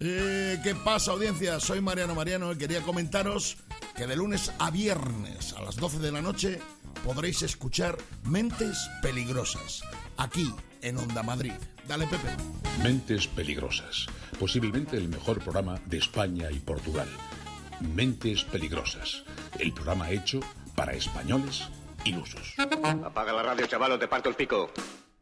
¿Qué pasa, audiencia? Soy Mariano y quería comentaros que de lunes a viernes a las 12 de la noche podréis escuchar Mentes Peligrosas, aquí en Onda Madrid. Dale, Pepe. Mentes Peligrosas, posiblemente el mejor programa de España y Portugal. Mentes Peligrosas, el programa hecho para españoles ilusos. Apaga la radio, chaval, o te parto el pico.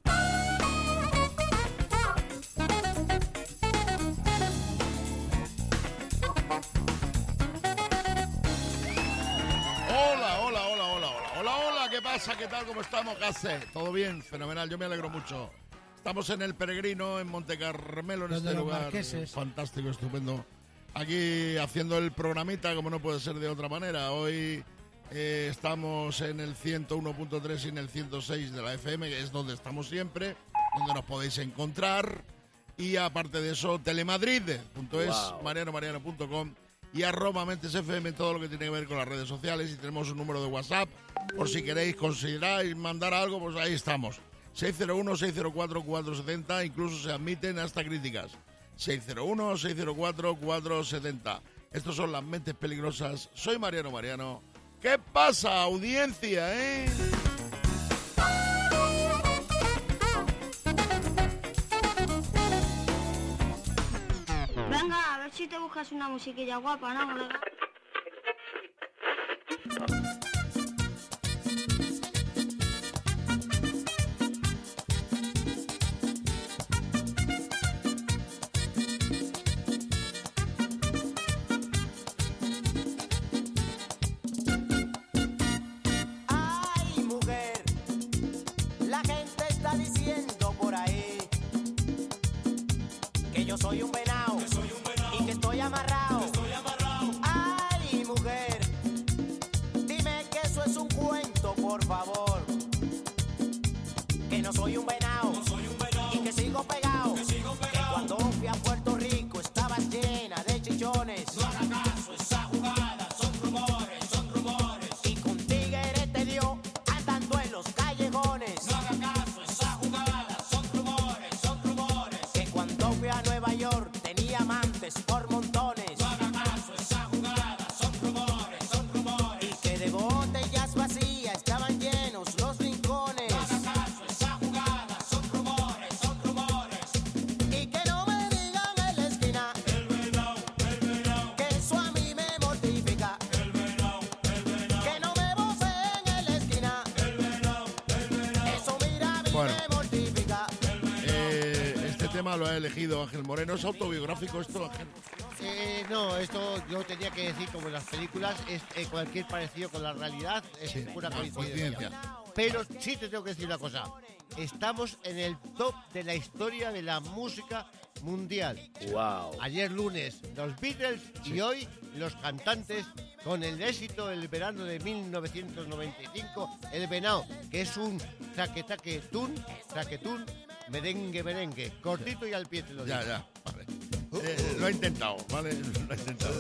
Hola, ¿qué pasa? ¿Qué tal? ¿Cómo estamos? ¿Qué hace? ¿Todo bien? Fenomenal, yo me alegro mucho. Estamos en El Peregrino, en Monte Carmelo, en este lugar marqueses. Fantástico, estupendo. Aquí haciendo el programita, como no puede ser de otra manera. Hoy estamos en el 101.3 y en el 106 de la FM, que es donde estamos siempre, donde nos podéis encontrar. Y aparte de eso, telemadrid.es, mariano.com y @mentesfm, todo lo que tiene que ver con las redes sociales. Y tenemos un número de WhatsApp, por si queréis, consideráis mandar algo, pues ahí estamos. 601-604-470, incluso se admiten hasta críticas. 601-604-470. Estos son las Mentes Peligrosas. Soy Mariano. ¿Qué pasa, audiencia, Venga, a ver si te buscas una musiquilla guapa, ¿no, colega? Ay, mujer, la gente está diciendo por ahí que yo soy un venado. Y que estoy amarrado. Ay, mujer, dime que eso es un cuento, por favor. Que no soy un venado. Y que sigo pegado. Que cuando fui a Puerto Rico estaba llena de chichones. No haga caso, esa jugada son rumores. Y con tigres te dio andando en los callejones. No haga caso, esa jugada son rumores. Que cuando fui a Nueva York tenía amantes por montones. No haga caso, esa jugada son rumores. Y que de botellas vacías estaban llenos los rincones. No haga caso, esa jugada son rumores. Y que no me digan en la esquina el venao, que eso a mí me mortifica. El venao, que no me voceen en la esquina el venao, eso mira a mí me mortifica. Este tema lo ha elegido Ángel Moreno. ¿Es autobiográfico esto, Ángel? No, esto yo tenía que decir, como en las películas, es cualquier parecido con la realidad es pura coincidencia. Pero sí te tengo que decir una cosa. Estamos en el top de la historia de la música mundial. Wow. Ayer lunes los Beatles y hoy los cantantes con el éxito del verano de 1995, El Venao, que es un traquetún, merengue, cortito y al pie te lo digo. Ya, vale. Lo he intentado, ¿vale? Lo he intentado.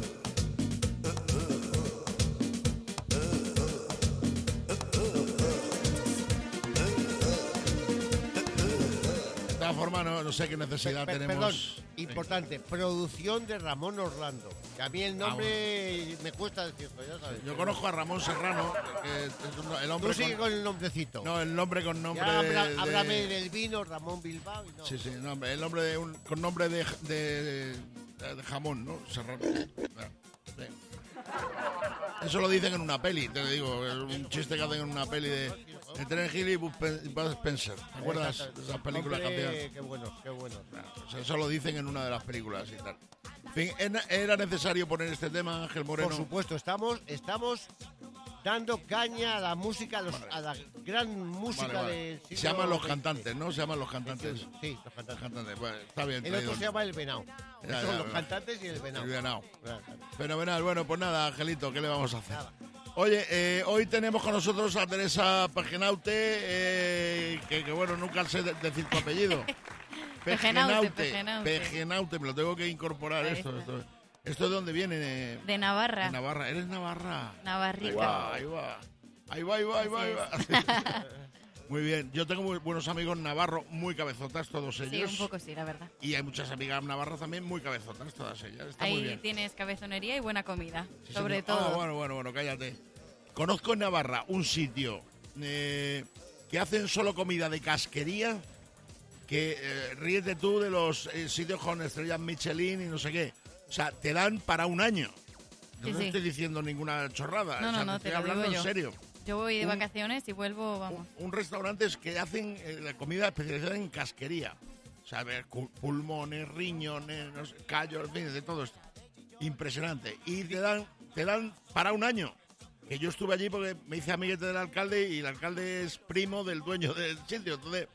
De todas formas, no sé qué necesidad tenemos. Perdón, importante, producción de Ramón Orlando. Que a mí el nombre me cuesta decirlo, ya sabes. Yo conozco a Ramón Serrano, que es el hombre. Tú sigue con el nombrecito. No, el nombre con nombre ya háblame del vino, Ramón Bilbao. Y no. Sí, nombre, el nombre con nombre de jamón, ¿no? Serrano. Sí. Eso lo dicen en una peli, te digo, es un chiste que hacen en una peli de Terence Hill y Bud Spencer. ¿Te acuerdas de esas películas que hacían? Qué bueno. Eso lo dicen en una de las películas y tal. En fin, ¿era necesario poner este tema, Ángel Moreno? Por supuesto, estamos dando caña a la música, a la gran música del siglo. Se llaman los cantantes, ¿no? Se llaman los cantantes. Sí, los cantantes. Bueno, está bien. El otro se llama El Venao. Son los cantantes y El Venao. El Venao. Fenomenal. Bueno, pues nada, Angelito, ¿qué le vamos a hacer? Nada. Oye, hoy tenemos con nosotros a Teresa Pejenaute, que bueno, nunca sé decir tu apellido. Pejenaute, me lo tengo que incorporar esto. ¿Esto de dónde viene? De Navarra. De Navarra. ¿Eres Navarra? Navarrica. Ahí va. Muy bien. Yo tengo muy buenos amigos navarros, muy cabezotas todos ellos. Sí, un poco sí, la verdad. Y hay muchas amigas navarras también muy cabezotas todas ellas. Está muy Ahí bien. tienes cabezonería y buena comida, Sí, sobre señor. todo. Bueno, cállate. Conozco en Navarra un sitio que hacen solo comida de casquería, que ríete tú de los sitios con estrellas Michelin y no sé qué. O sea, te dan para un año. No Sí, te sí. estoy diciendo ninguna chorrada. No, o sea, no, te te estoy lo hablando digo en yo. serio. Yo voy de vacaciones y vuelvo, vamos. Un restaurante que hacen la comida especializada en casquería. O sea, a ver, pulmones, riñones, no sé, callos, en fin, de todo esto. Impresionante. Y te dan para un año. Que yo estuve allí porque me hice amiguete del alcalde y el alcalde es primo del dueño del sitio. Entonces,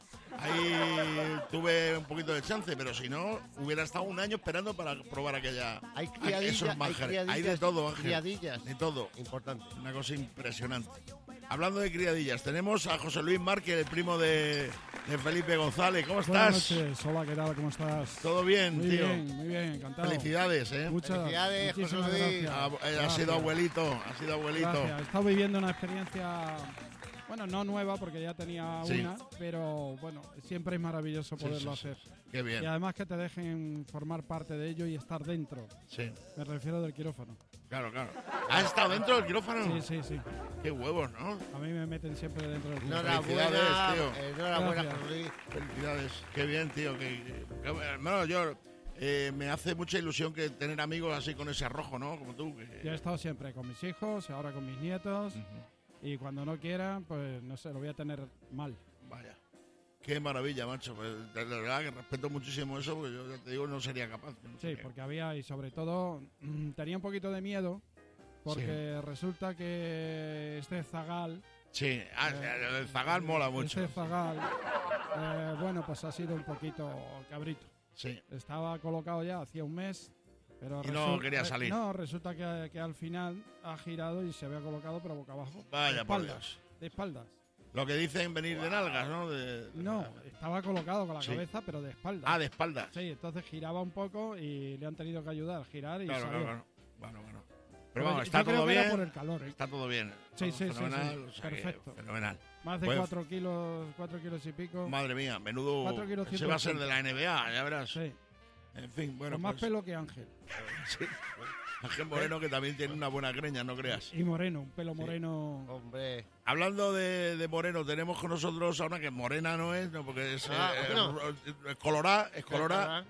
ahí tuve un poquito de chance, pero si no, hubiera estado un año esperando para probar Hay criadillas, esos manjares. Hay de todo, Ángel. Criadillas. De todo. Importante. Una cosa impresionante. Hablando de criadillas, tenemos a José Luis Márquez, el primo de Felipe González. ¿Cómo Buenas estás? noches, hola, ¿qué tal? ¿Cómo estás? Todo bien, muy tío. Muy bien, encantado. Felicidades, ¿eh? Felicidades, muchísimas José Luis. gracias. Ha sido abuelito, Gracias. He estado viviendo una experiencia, bueno, no nueva porque ya tenía Sí. una, pero bueno, siempre es maravilloso poderlo Sí. hacer. Qué bien. Y además que te dejen formar parte de ello y estar dentro. Sí, Me refiero del quirófano. claro. ¿Has estado dentro del quirófano? Sí. Qué huevos, ¿no? A mí me meten siempre dentro del quirófano. Enhorabuena, Felicidades, tío. enhorabuena, Gracias. José Luis. Felicidades. Qué bien, tío. Hermano, yo me hace mucha ilusión que tener amigos así con ese arrojo, ¿no? Como tú. Yo he estado siempre con mis hijos y ahora con mis nietos. Y cuando no quieran, pues no sé, lo voy a tener mal. Vaya. Qué maravilla, macho. Pues, de verdad que respeto muchísimo eso, porque yo ya te digo, no sería capaz. No sé Sí, qué. porque había, y sobre todo, tenía un poquito de miedo, porque resulta que este zagal... Sí, el zagal mola mucho. Este zagal, bueno, pues ha sido un poquito cabrito. Sí. Estaba colocado ya hacía un mes, pero Y no quería salir. No, resulta que al final ha girado y se había colocado, pero boca abajo. Vaya, de por espaldas, Dios. de espaldas. Lo que dicen venir de nalgas, ¿no? No, estaba colocado con la Sí. cabeza, pero de espaldas. Ah, de espaldas. Sí, entonces giraba un poco y le han tenido que ayudar a girar y Claro, salió. claro. Bueno. Pero vamos, yo está creo todo que era bien. por el calor, ¿eh? Está todo bien. Sí, Todo fenomenal. sí. O sea que Perfecto. fenomenal. Más de Pues, 4 kilos y pico. Madre mía, menudo. 4 kilos Ese va a ser de la NBA, ya verás. Sí, En fin, bueno. con más pues, pelo que Ángel. sí. Ángel Moreno, que también tiene una buena greña, no creas. Y moreno, un pelo moreno. Hombre. Hablando de Moreno, tenemos con nosotros ahora que morena no es, no, porque es, no. es colorada.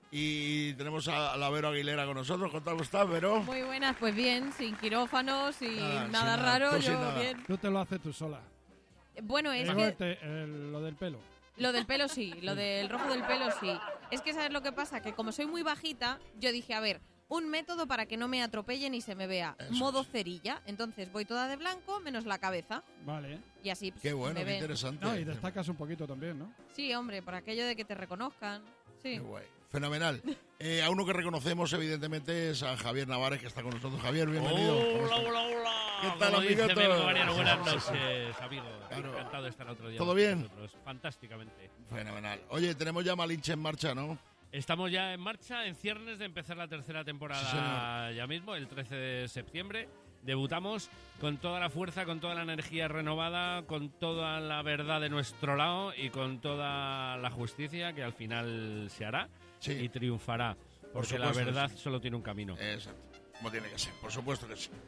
Y tenemos a la Vero Aguilera con nosotros. ¿Cómo estás, Vero? Muy buenas, pues bien, sin quirófanos y Nada, sin nada nada, raro, tú sin yo nada. bien. Tú te lo haces tú sola. Bueno, es Luego que lo del pelo. lo del pelo sí, lo del rojo del pelo sí. Es que ¿sabes lo que pasa? Que como soy muy bajita, yo dije, a ver, un método para que no me atropellen y se me vea. Eso Modo es. cerilla. Entonces voy toda de blanco, menos la cabeza. Vale. Y así pues, Qué bueno, me qué ven. interesante. No, y destacas un poquito también, ¿no? Sí, hombre, por aquello de que te reconozcan. Sí. Qué guay. Fenomenal. A uno que reconocemos, evidentemente, es a Javier Navares, que está con nosotros. Javier, bienvenido. ¿Cómo estás? Hola. ¿Qué tal, Como dice amiguito? Memo Mariano, buenas noches, amigo. Claro. Encantado de estar otro día. ¿Todo con bien? vosotros. Fantásticamente. Fenomenal. Oye, tenemos ya Malinche en marcha, ¿no? Estamos ya en marcha, en ciernes de empezar la tercera temporada Sí, señor. ya mismo, el 13 de septiembre. Debutamos con toda la fuerza, con toda la energía renovada, con toda la verdad de nuestro lado y con toda la justicia que al final se hará Sí. y triunfará. Porque la supuesto, verdad sí. solo tiene un camino. Exacto. Como tiene que ser, por supuesto que sí.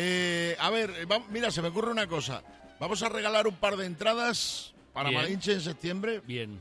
A ver, mira, se me ocurre una cosa. Vamos a regalar un par de entradas para Bien. Malinche en septiembre Bien.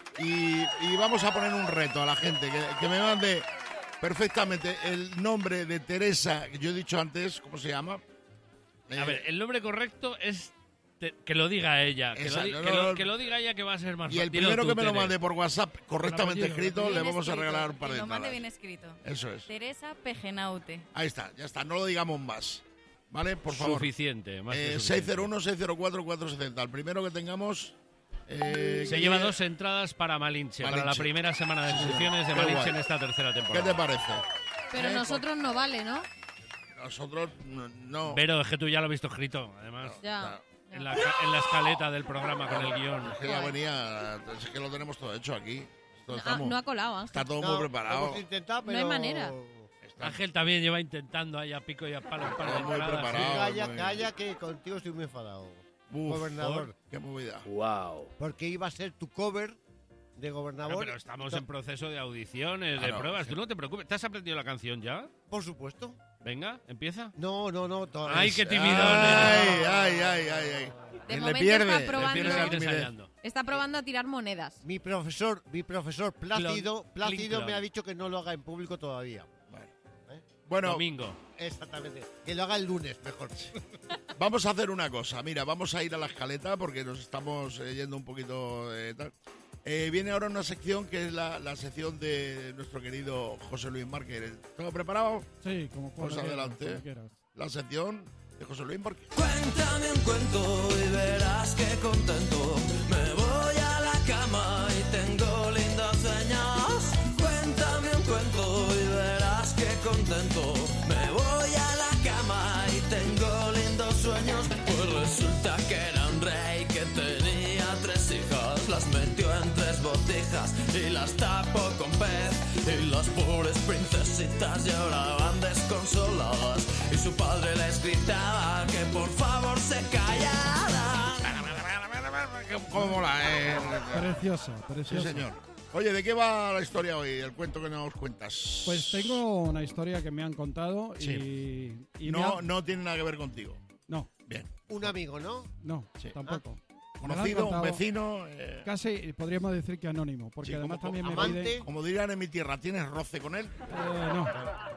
y vamos a poner un reto a la gente que me mande perfectamente el nombre de Teresa, que yo he dicho antes, ¿cómo se llama? A ver, el nombre correcto es que lo diga ella. Exacto, Que lo diga ella, que va a ser más y el fácil. Dilo primero tú, que me lo Tere. mande por WhatsApp correctamente apellido, escrito, le Bien vamos a escrito, regalar un par que de lo mande entradas. bien escrito. Eso es. Teresa Pejenaute. Ahí está, ya está, no lo digamos más. ¿Vale? Por favor. Suficiente. Más que suficiente. 601-604-470. El primero que tengamos... Se lleva 2 entradas para Malinche, para la Malinche. primera semana de inscripciones de Qué Malinche guay. en esta tercera ¿Qué temporada. te parece? Pero nosotros no vale, ¿no? Nosotros no. Pero es que tú ya lo has visto escrito, además. Ya. En la escaleta del programa con el guión. Es que ya venía, es que lo tenemos todo hecho aquí. No ha colado, Ángel. Está todo No, muy preparado. hemos intentado, No hay pero... manera. Está Ángel también lleva intentando ahí a pico y a palo. Todo muy preparado. Calla, muy- calla, que contigo estoy muy enfadado. gobernador. Qué movida. Wow. Porque iba a ser tu cover de gobernador. Claro, pero estamos en proceso de audiciones, de pruebas. Tú no te preocupes. ¿Te has aprendido la canción ya? Por supuesto. Venga, empieza. No. ¡Ay, qué timidón! Ay. De Le momento pierde. está probando a tirar monedas. Mi profesor Plácido me ha dicho que no lo haga en público todavía. Bueno, domingo. Exactamente. Que lo haga el lunes, mejor. Vamos a hacer una cosa. Mira, vamos a ir a la escaleta porque nos estamos yendo un poquito tal. Viene ahora una sección que es la sección de nuestro querido José Luis Márquez. ¿Todo preparado? Sí, como pues quieras, adelante. como quieras. La sección de José Luis Márquez. Cuéntame un cuento y verás que contento. Me voy a la cama y tengo lindos sueños. Cuéntame un cuento y verás que contento. Me voy a la cama y tengo lindos sueños. Pues resulta que era un rey que tenía 3 hijas. Las metió en 3 botijas y las tapó con pez. Y las pobres princesitas lloraban desconsoladas. Y su padre les gritaba que por favor se callaran. ¿Cómo mola, Preciosa. Sí, señor. Oye, ¿de qué va la historia hoy? El cuento que nos cuentas. Pues tengo una historia que me han contado y no tiene nada que ver contigo. No. Bien. Un amigo, ¿no? No, tampoco. Conocido, un vecino. Casi podríamos decir que anónimo, porque sí, además como también amante, me pide. Como dirían en mi tierra, ¿tienes roce con él? No.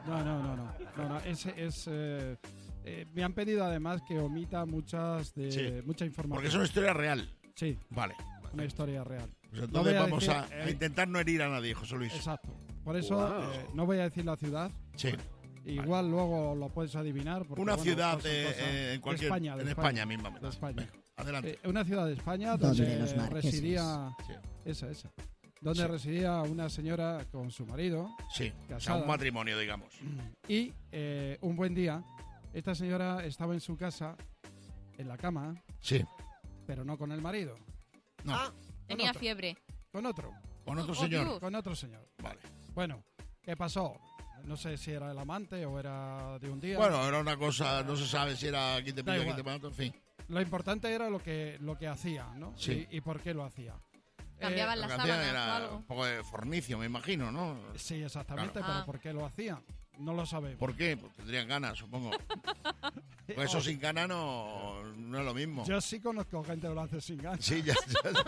Me han pedido además que omita mucha información. Porque es una historia real. Sí. Vale. Una historia real. Pues entonces vamos a intentar no herir a nadie, José Luis. Exacto. Por eso no voy a decir la ciudad. Sí. Igual luego lo puedes adivinar. Porque, una ciudad en cualquier de España misma. De España. Venga, adelante. Una ciudad de España donde residía. Esa. Donde residía una señora con su marido. Sí. Casada, o sea, un matrimonio, digamos. Y un buen día, esta señora estaba en su casa, en la cama. Sí. Pero no con el marido. No. Tenía fiebre. Con otro. Con otro señor. Dios. Con otro señor. Vale. Bueno, ¿qué pasó? No sé si era el amante o era de un día. Bueno, era una cosa, no se sabe si era aquí te pillo, aquí te mato, en fin. Lo importante era lo que hacía, ¿no? Sí. Y por qué lo hacía. Cambiaban las sábanas era o algo. un poco de fornicio, me imagino, ¿no? Sí, exactamente, Claro. pero ¿por qué lo hacía? No lo sabemos. ¿Por qué? Pues tendrían ganas, supongo. Pues eso sin ganas no es lo mismo. Yo sí conozco gente que lo hace sin ganas. Sí, ya.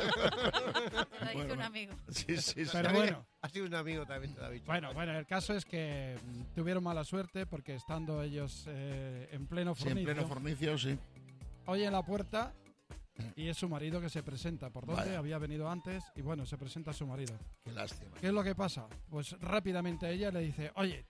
Lo dice un amigo. Sí. Pero bueno. Ha sido un amigo también, te lo ha dicho. Bueno, el caso es que tuvieron mala suerte porque estando ellos en pleno fornicio. Sí, en pleno fornicio, sí. Oyen la puerta y es su marido que se presenta. ¿Por dónde? Vaya. Había venido antes y bueno, se presenta su marido. Qué lástima. ¿Qué es lo que pasa? Pues rápidamente ella le dice, oye,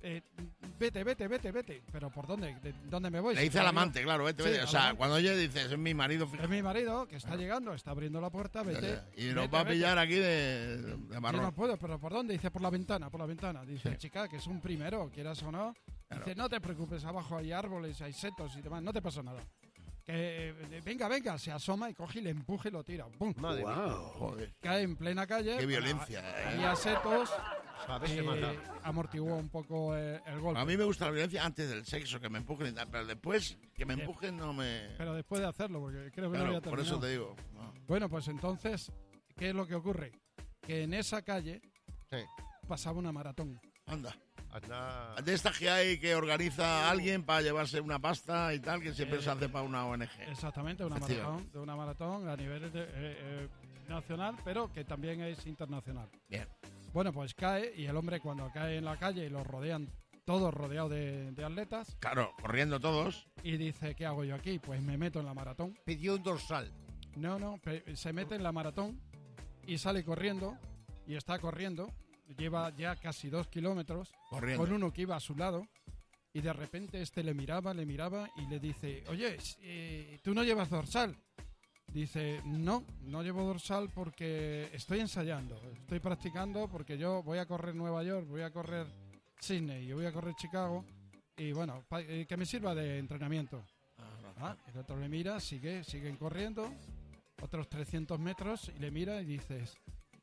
vete. ¿Pero por dónde? ¿Dónde me voy? Le dice al amante, claro, vete. O sea, cuando ella dice, es mi marido. Fíjate. Es mi marido que está llegando, está abriendo la puerta, vete. Y nos va a pillar aquí de marrón. Yo no puedo, pero ¿por dónde? Dice, por la ventana. Dice, Sí. chica, que es un primero, quieras o no. Claro. Dice, no te preocupes, abajo hay árboles, hay setos y demás, no te pasa nada. Que venga, se asoma y coge y le empuja y lo tira. ¡Pum! Madre mía. Joder. Cae en plena calle. Qué violencia. Había setos. A ver, se mata. Amortiguó un poco el golpe. A mí me gusta la violencia antes del sexo, que me empujen y tal, pero después que me empujen no me... Pero después de hacerlo, porque creo que Claro, no había por terminado. eso te digo. No. Bueno, pues entonces, ¿qué es lo que ocurre? Que en esa calle pasaba una maratón. Anda. Anda. De estas que hay que organiza alguien para llevarse una pasta y tal, que siempre se hace para una ONG. Exactamente, una maratón a nivel nacional, pero que también es internacional. Bien. Bueno, pues cae y el hombre cuando cae en la calle y los rodean, todos rodeados de atletas. Claro, corriendo todos. Y dice, ¿qué hago yo aquí? Pues me meto en la maratón. Pidió un dorsal. No, se mete en la maratón y sale corriendo y está corriendo. Lleva ya casi 2 kilómetros Corriendo. con uno que iba a su lado y de repente le miraba y le dice, oye, ¿tú no llevas dorsal? Dice, no llevo dorsal porque estoy ensayando, estoy practicando porque yo voy a correr Nueva York, voy a correr Sydney, yo voy a correr Chicago y bueno, que me sirva de entrenamiento. El otro le mira, siguen corriendo, otros 300 metros y le mira y dices,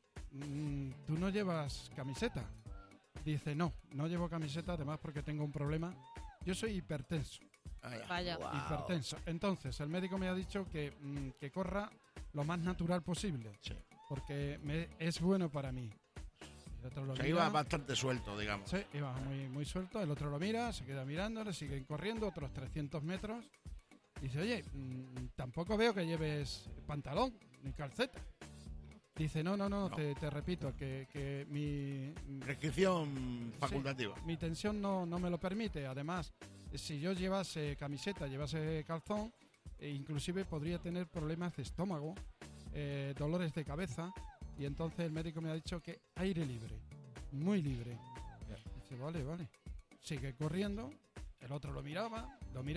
¿tú no llevas camiseta? Dice, no llevo camiseta, además porque tengo un problema. Yo soy hipertenso. Vaya. Wow. Hipertenso. Entonces, el médico me ha dicho que corra lo más natural posible. Sí. Porque es bueno para mí. El otro lo O sea, mira. iba bastante suelto, digamos. Sí, iba muy, muy suelto. El otro lo mira, se queda mirando, le siguen corriendo otros 300 metros. Dice, oye, tampoco veo que lleves pantalón ni calceta. Dice, no. Te repito, que mi... Prescripción facultativa. Sí, mi tensión no me lo permite. Además, si yo llevase camiseta, llevase calzón, inclusive podría tener problemas de estómago, dolores de cabeza, y entonces el médico me ha dicho que aire libre, muy libre. Dice, vale. Sigue corriendo, el otro lo miraba,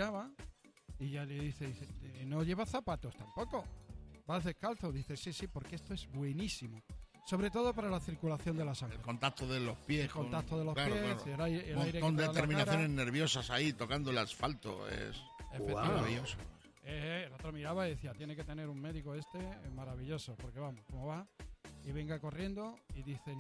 y ya le dice, no lleva zapatos tampoco, vas descalzo. Dice, sí, porque esto es buenísimo, sobre todo para la circulación de la sangre. El contacto de los pies. El contacto de los claro, pies, claro. el Un aire montón que de te da la terminaciones cara. nerviosas ahí tocando el asfalto. Es maravilloso. El otro miraba y decía, tiene que tener un médico maravilloso, porque vamos, ¿cómo va? Y venga corriendo y dice,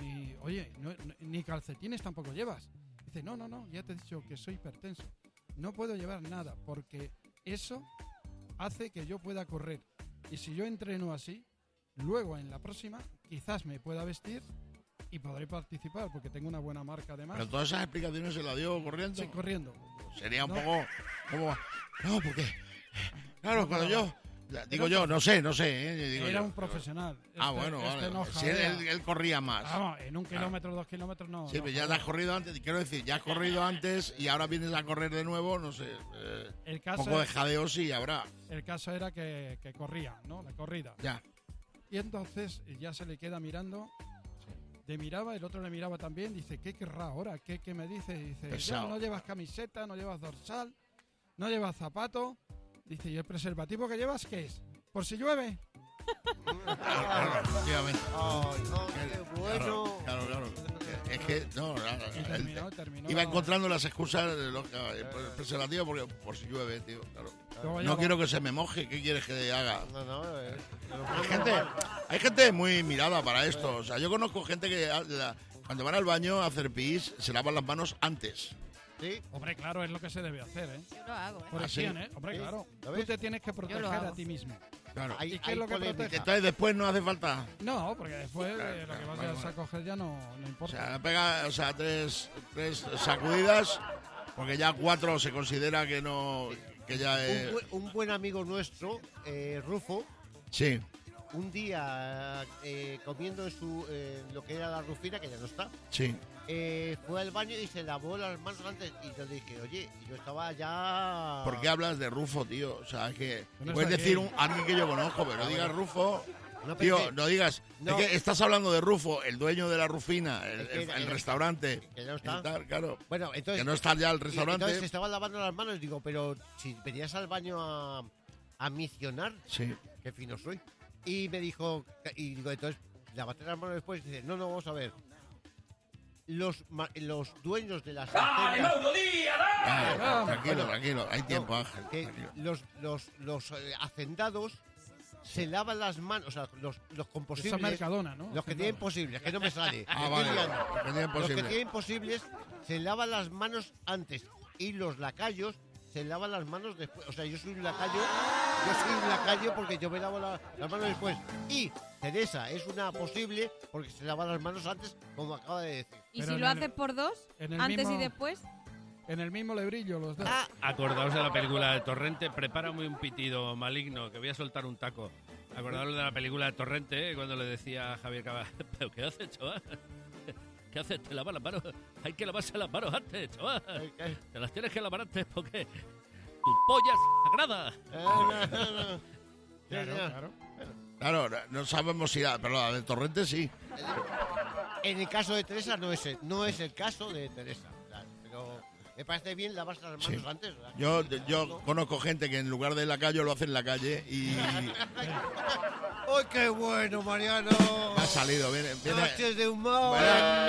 ni calcetines tampoco llevas. Dice, no, ya te he dicho que soy hipertenso. No puedo llevar nada, porque eso hace que yo pueda correr. Y si yo entreno así, luego en la próxima quizás me pueda vestir y podré participar, porque tengo una buena marca además. Pero todas esas explicaciones se las dio corriendo. Sí, corriendo. Sería un poco... ¿Cómo? No, porque... Claro, cuando yo... Digo yo, no sé. Digo era yo. un profesional. Bueno, vale. No Si él corría más. Vamos, en 1 kilómetro, 2 kilómetros no. Sí, pero ya te has corrido antes. Quiero decir, ya has corrido antes y ahora vienes a correr de nuevo, no sé. El caso un poco de jadeo sí habrá. El caso era que corría, ¿no? La corrida. Ya. Y entonces ya se le queda mirando. Le miraba, el otro le miraba también. Dice, ¿qué querrá ahora? ¿Qué me dice? Dice, ya no llevas camiseta, no llevas dorsal, no llevas zapato. Dice, ¿y el preservativo que llevas qué es? ¿Por si llueve? Claro, efectivamente. Ay, no, qué bueno. Claro. Es que, no, terminó. Iba encontrando las excusas de el preservativo porque por si llueve, tío. Claro. No quiero que se me moje. ¿Qué quieres que haga? Hay gente muy mirada para esto. O sea, yo conozco gente que cuando van al baño a hacer pis se lavan las manos antes. ¿Sí? Hombre, claro, es lo que se debe hacer, ¿eh? Yo lo hago, Por higiene, ¿eh? Hombre, claro. Tú te tienes que proteger a ti mismo. Claro. ¿Y qué es lo que protege? Entonces después no hace falta. No, porque después lo que vas a coger ya no importa. O sea, tres sacudidas, porque ya 4 se considera que no... Que ya es... Un buen amigo nuestro, Rufo, sí, un día comiendo en lo que era la Rufina, que ya no está, sí. Fue al baño y se lavó las manos antes. Y yo le dije, oye, yo estaba ya... ¿Por qué hablas de Rufo, tío? O sea, es que No puedes está decir aquí. Alguien que yo conozco, pero no digas Rufo. No, Tío, pensé- no digas. No. Es que estás hablando de Rufo, el dueño de la Rufina, el el- restaurante. Que ya no está. Y tal, claro. Bueno, entonces... Que no está ya el y restaurante. entonces se estaban lavando las manos. Digo, pero si venías al baño a misionar, Sí. qué fino soy. Y me dijo... Y digo, entonces, lávate las manos después. Y dice, no, vamos a ver. Los dueños de las haciendas, Tranquilo, hay tiempo, Ángel. que tranquilo. los hacendados se lavan las manos, o sea, los Eso composibles, es Mercadona, ¿no? los que tienen posibles, que no me sale. Ah, Me vale, estoy liando. los que tienen Los que posibles. tienen posibles se lavan las manos antes y los lacayos se lavan las manos después. O sea, yo soy un lacayo porque yo me lavo las manos después. Y Teresa es una posible porque se lava las manos antes, como acaba de decir. ¿Y Pero si en lo el- haces por dos? en el ¿Antes mismo- y después? En el mismo lebrillo los dos. Acordaos de la película de Torrente, prepárame un pitido maligno, que voy a soltar un taco. Acordaos de la película de Torrente, cuando le decía a Javier Cabal, ¿pero qué haces, chaval? ¿Qué haces? ¿Te lavas las manos? Hay que lavarse las manos antes, chaval. Te las tienes que lavar antes porque tu polla es sagrada. Claro. Claro, no sabemos si... Pero la de Torrente sí. En el caso de Teresa no es el caso de Teresa. Claro, pero me parece bien lavarse las manos Sí. antes. ¿verdad? Yo conozco gente que en lugar de en la calle lo hace en la calle y ¡Ay, qué bueno, Mariano! me ha salido. Viene, Noches de humor.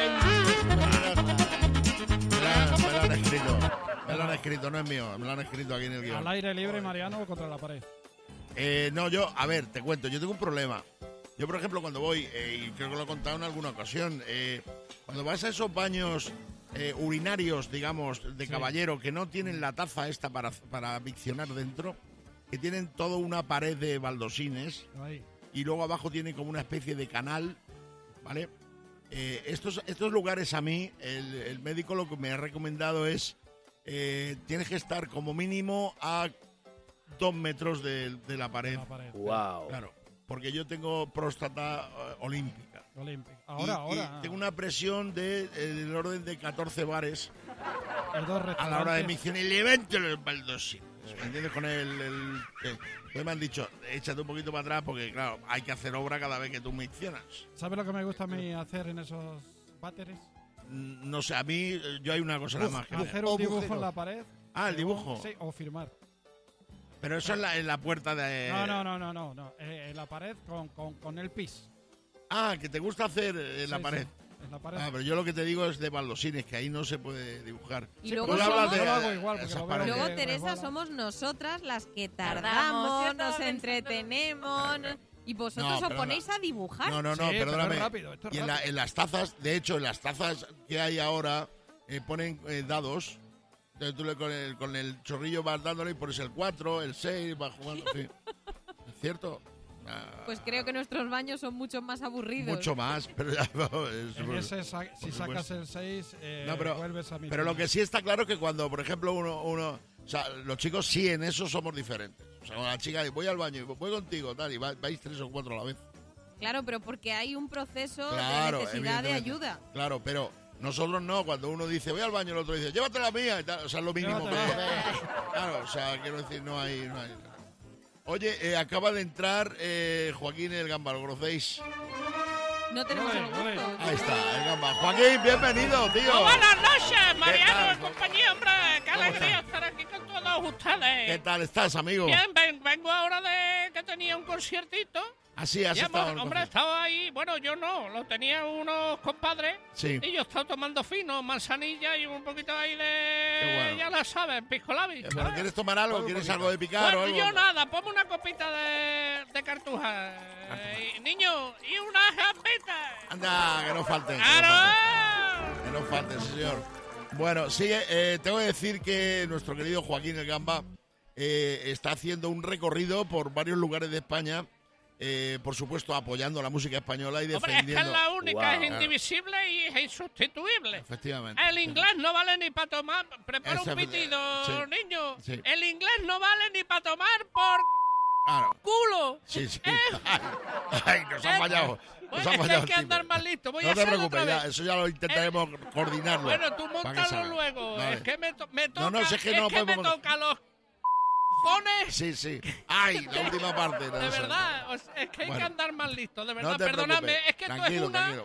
me lo han escrito. Me lo han escrito, no es mío. Me lo han escrito aquí en el guión. Al aire libre, Mariano, contra la pared. No, a ver, te cuento, yo tengo un problema. Yo, por ejemplo, cuando voy, y creo que lo he contado en alguna ocasión, cuando vas a esos baños urinarios, digamos, de caballero, que no tienen la taza esta para miccionar dentro, que tienen toda una pared de baldosines y luego abajo tienen como una especie de canal, ¿vale? Estos lugares a mí, el médico lo que me ha recomendado es, tienes que estar como mínimo a 2 metros de la pared. Wow. Claro, porque yo tengo próstata olímpica. Y tengo una presión del orden de 14 bares a la hora de micción y levante los baldosines. ¿Me entiendes? Con entonces me han dicho, échate un poquito para atrás porque, claro, hay que hacer obra cada vez que tú miccionas. ¿Sabes lo que me gusta a mí hacer en esos váteres? No sé, a mí yo hay una cosa nada más. Hacer un dibujo en la pared. Ah, el dibujo. Sí, o firmar. Pero eso en la puerta de... No. En la pared con el pis. Ah, que te gusta hacer en la pared. Sí, en la pared. Ah, pero yo lo que te digo es de baldosines, que ahí no se puede dibujar. Y luego, Teresa, somos nosotras las que tardamos, nos entretenemos. Y vosotros os ponéis a dibujar. No, perdóname. Y en las tazas, de hecho, en las tazas que hay ahora, ponen dados. Entonces tú con el chorrillo vas dándole y pones el 4, el 6, vas jugando. Sí. ¿Es cierto? Pues creo que nuestros baños son mucho más aburridos. Mucho más, pero ya si sacas el 6, vuelves a mi. Pero lo que sí está claro es que cuando, por ejemplo, uno o sea, los chicos sí en eso somos diferentes. O sea, la chica dice, voy al baño y voy contigo, tal, y vais 3 o 4 a la vez. Claro, pero porque hay un proceso de necesidad de ayuda. Claro, pero nosotros no. Cuando uno dice, voy al baño, el otro dice, llévate la mía, y tal. O sea, es lo mínimo que... Claro, o sea, quiero decir, no hay... Oye, acaba de entrar Joaquín el Gamba, ¿lo conocéis? No tenemos el gusto. Ahí está, el Gamba. Joaquín, bienvenido, tío. Buenas noches, Mariano y compañía, hombre. Qué alegría estar aquí con todos ustedes. ¿Qué tal estás, amigo? Bien, vengo ahora de que tenía un conciertito. Así has estado. Hombre, estaba ahí, bueno, yo no, lo tenía unos compadres. Sí. Y yo estaba tomando fino, manzanilla y un poquito ahí de... Bueno. Ya la sabes, pisco labi. ¿Pero quieres tomar algo? ¿Quieres algo de picar o algo? Yo nada, ponme una copita de cartuja. Niño, y unas gambitas. Anda, que no falten. ¡Claro! Que no falten, sí, señor. Bueno, sigue. Tengo que decir que nuestro querido Joaquín el Gamba está haciendo un recorrido por varios lugares de España. Por supuesto, apoyando la música española y defendiendo... Hombre, es que es la única, es indivisible y es insustituible. Efectivamente. El inglés no vale ni para tomar... Prepara un pitido, niño. Sí. El inglés no vale ni para tomar por... Claro. ¡Culo! Sí. Ay, nos han fallado. Bueno, es que hay que andar más listo. Voy a te hacerlo preocupes, otra ya, vez. eso ya lo intentaremos coordinarlo. Bueno, tú montalo luego. Vale. Es que me toca... No, es que no me toca los... cojones. Sí. Ay, la última parte. De verdad, es que hay que andar más listo, de verdad. No te Perdóname, preocupes. es que esto es una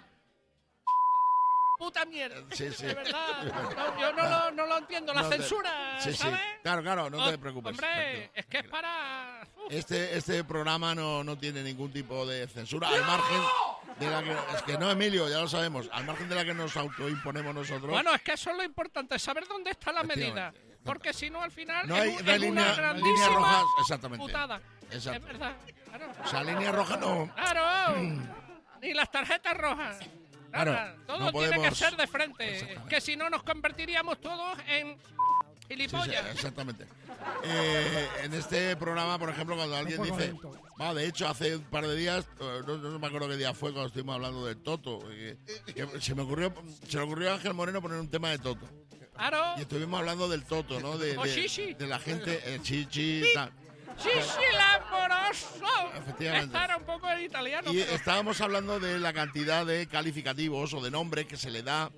puta mierda. Sí. De verdad. No, yo no lo entiendo. La censura, ¿sabes? Sí. Claro, no te preocupes. Hombre, tranquilo. es que es para... Este programa no tiene ningún tipo de censura, al margen de la que... Es que no, Emilio, ya lo sabemos, al margen de la que nos autoimponemos nosotros. Bueno, es que eso es lo importante, saber dónde está la medida. Porque si no, al final no hay es una grandísima líneas rojas, exactamente. putada. Exacto. Es verdad, claro. O sea, línea roja no. Claro, ni las tarjetas rojas. Nada, Claro, todo no tiene que podemos- ser de frente. Que si no, nos convertiríamos todos en gilipollas. Sí, exactamente. En este programa, por ejemplo, cuando alguien dice... de hecho, hace un par de días, no me acuerdo qué día fue cuando estuvimos hablando del Toto. Que se le ocurrió a Ángel Moreno poner un tema de Toto. Claro. Y estuvimos hablando del Toto, ¿no? De la gente, chichi, tal. Chichi l'amoroso. Efectivamente. Esta era un poco en italiano. Y pero... estábamos hablando de la cantidad de calificativos o de nombres que se le da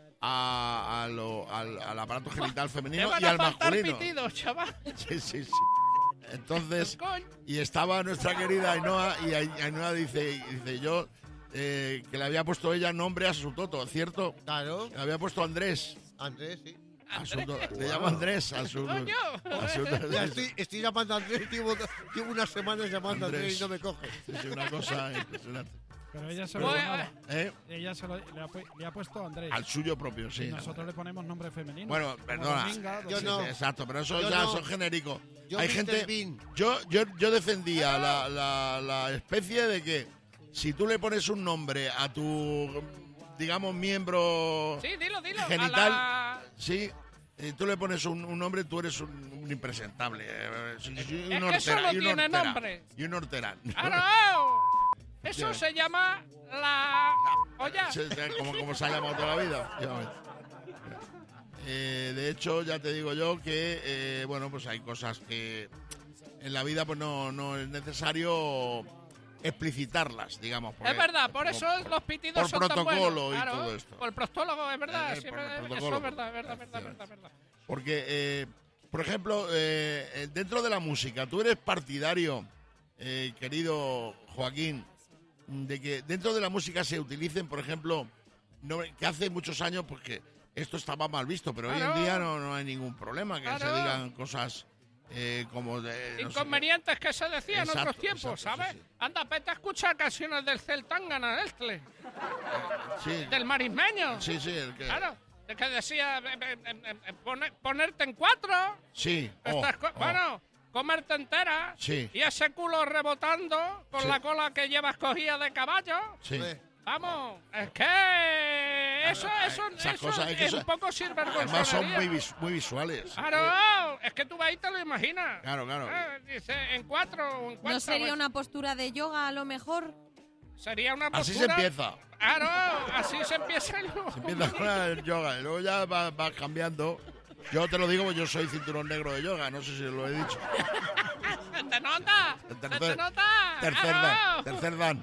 al aparato genital femenino y al masculino. Pitidos, chaval. Sí. Entonces, y estaba nuestra querida Ainhoa, y Ainhoa dice yo que le había puesto ella nombre a su Toto, ¿cierto? Claro. Le había puesto Andrés. Andrés, sí. Le llamo Andrés a su... Ya estoy llamando a Andrés, llevo unas semanas llamando a Andrés y no me coge. Sí, una cosa impresionante. Pero ella se lo ella le ha puesto Andrés. Al suyo propio, sí. Y nosotros le ponemos nombre femenino. Bueno, perdona. Yo Sí, no. Exacto, pero eso Yo ya no. son genéricos. Yo Hay Mr. gente... Bean. Yo defendía la especie de que si tú le pones un nombre a tu digamos, miembro Sí, dilo. genital, sí, tú le pones un nombre, tú eres un impresentable. Es que eso no tiene nombre. Y un horterán. ¡Claro! Eso se llama la olla. Como se ha llamado toda la vida. De hecho, ya te digo yo que, bueno, pues hay cosas que en la vida pues no es necesario explicitarlas, digamos. Es verdad, por eso los pitidos son tan buenos. Por protocolo y todo esto. Por el proctólogo, es verdad. Por eso protocolo. es verdad. Porque, por ejemplo, dentro de la música, ¿tú eres partidario, querido Joaquín, de que dentro de la música se utilicen, por ejemplo, que hace muchos años, porque esto estaba mal visto, pero hoy en día no hay ningún problema, que se digan cosas como de... Inconvenientes que se decían en otros tiempos, ¿sabes? Sí. Anda, vete a escuchar canciones del Celtangana, del marismeño. Sí, el que... Claro, el que decía ponerte en cuatro. Sí. Bueno, comerte entera. Sí. Y ese culo rebotando con la cola que llevas cogida de caballo. Sí. Vamos, es que eso es un poco sinvergonzonería. Además son muy visuales. Claro, es que tú ahí te lo imaginas. Claro. Dice, en cuatro. ¿No sería una postura de yoga a lo mejor? Sería una postura... Así se empieza. Claro, así se empieza el yoga. Se empieza con el yoga y luego ya va cambiando. Yo te lo digo, yo soy cinturón negro de yoga, no sé si lo he dicho. ¡Te nota! ¡Te nota! Tercer dan.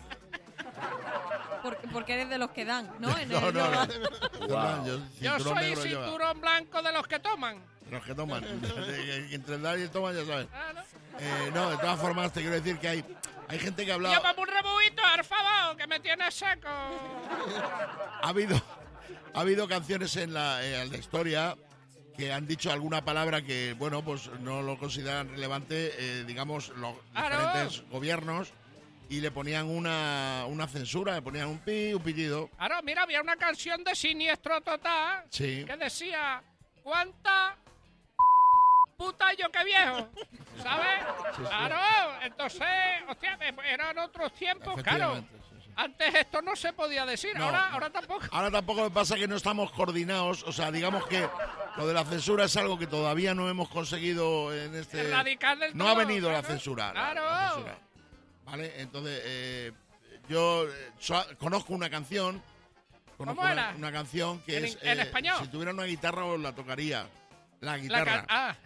Porque eres de los que dan, ¿no? No. Yo soy cinturón blanco de los que toman. Los que toman. Entre el dar y el toman, ya sabes. No, de todas formas, te quiero decir que hay gente que ha hablado... Llévame un rebujito, por favor, que me tiene seco. Ha habido canciones en la historia que han dicho alguna palabra que, bueno, pues no lo consideran relevante, digamos, los diferentes gobiernos. Y le ponían una censura, le ponían un pitido. Claro, mira, había una canción de Siniestro Total que decía, ¿cuánta puta yo que viejo? ¿Sabes? Sí. Claro, entonces, hostia, eran otros tiempos, claro. Sí. Antes esto no se podía decir, ahora tampoco. Ahora tampoco, me pasa que no estamos coordinados, o sea, digamos que lo de la censura es algo que todavía no hemos conseguido en este... Erradicar del todo. No ha venido la censura. Claro. La censura. ¿Vale? Entonces, yo conozco una canción. ¿Cómo era? Una canción que es... ¿En español? Si tuviera una guitarra, os la tocaría. La guitarra.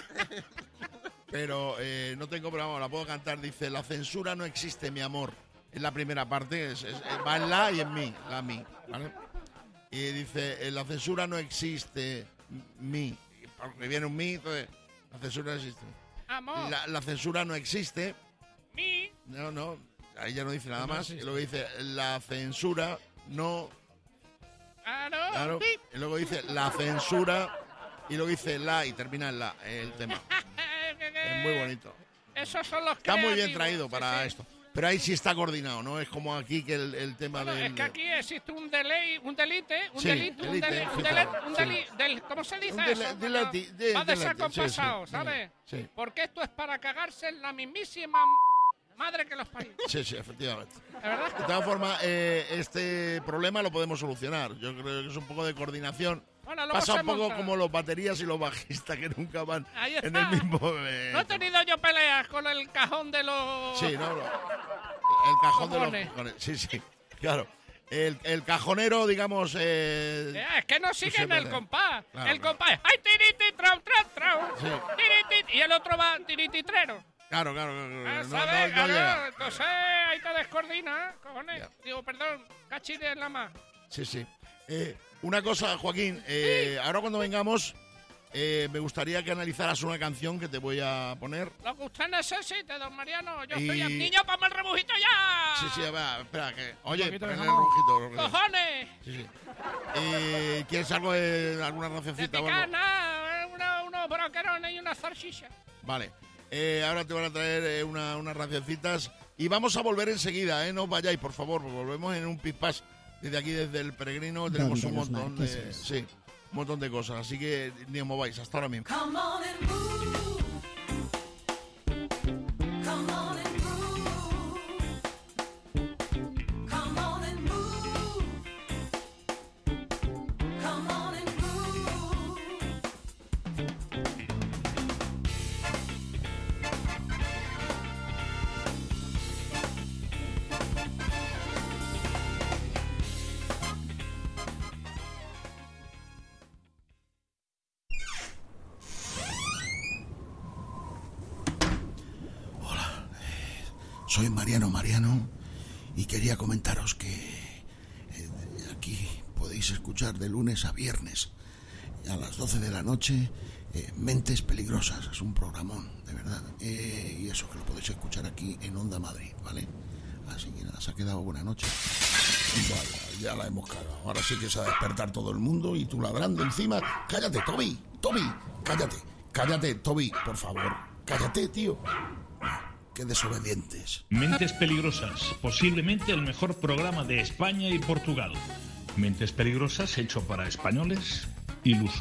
Pero no tengo problema, la puedo cantar. Dice, la censura no existe, mi amor. Es la primera parte, va en la y en mi, la mi. ¿Vale? Y dice, la censura no existe, mi. Porque viene un mi, entonces, la censura no existe. Amor. La censura no existe. Mi. No, ahí ya no dice nada más. Y luego dice, la censura no... Claro. Y luego dice, la censura, y luego dice la, y termina en la, el tema. Es muy bonito. Esos son los Está muy bien traído para esto. Pero ahí sí está coordinado, ¿no? Es como aquí que el tema es que aquí existe un delite, ¿cómo se dice eso? Va desacompasado, ¿sabes? Sí. Porque esto es para cagarse en la mismísima madre que los parió. Sí, efectivamente. ¿Es verdad? De todas formas, este problema lo podemos solucionar. Yo creo que es un poco de coordinación. Bueno, pasa un poco como los baterías y los bajistas que nunca van en el mismo... No he tenido yo peleas con el cajón de los... Sí, no. El cajón de los cojones. Sí, claro. El cajonero, digamos... es que no siguen el compás. Claro, el compás es... ¡Ay, tiriti, trau! Sí. Tiriti, y el otro va tirititrero. Claro. ¿Sabes? No llega. Entonces ahí te descoordinas, cojones. Ya. Digo, perdón, cachire en la más. Sí. Una cosa, Joaquín, ahora cuando vengamos, me gustaría que analizaras una canción que te voy a poner. Lo que usted necesite, don Mariano. Yo estoy el niño, ponme el rebujito ya. Sí, espera, que... Oye, pon el rebujito. ¡Cojones! Sí. ¿Quieres algo alguna racioncita? De picana, unos broquerones y una zarchicha. Vale. Ahora te van a traer unas racioncitas y vamos a volver enseguida, no os vayáis, por favor, porque volvemos en un pispás. Desde aquí, desde el Peregrino, tenemos un montón de cosas, así que ni os mováis, hasta ahora mismo. Soy Mariano y quería comentaros que aquí podéis escuchar de lunes a viernes a las 12 de la noche Mentes Peligrosas. Es un programón, de verdad. Y eso, que lo podéis escuchar aquí en Onda Madrid, ¿vale? Así que nada, se ha quedado buena noche. Vale, ya la hemos cagado. Ahora sí que se va a despertar todo el mundo y tú ladrando encima. ¡Cállate, Toby! ¡Cállate, Toby! Por favor, cállate, tío. ¡Qué desobedientes! Mentes Peligrosas, posiblemente el mejor programa de España y Portugal. Mentes Peligrosas hecho para españoles ilusos.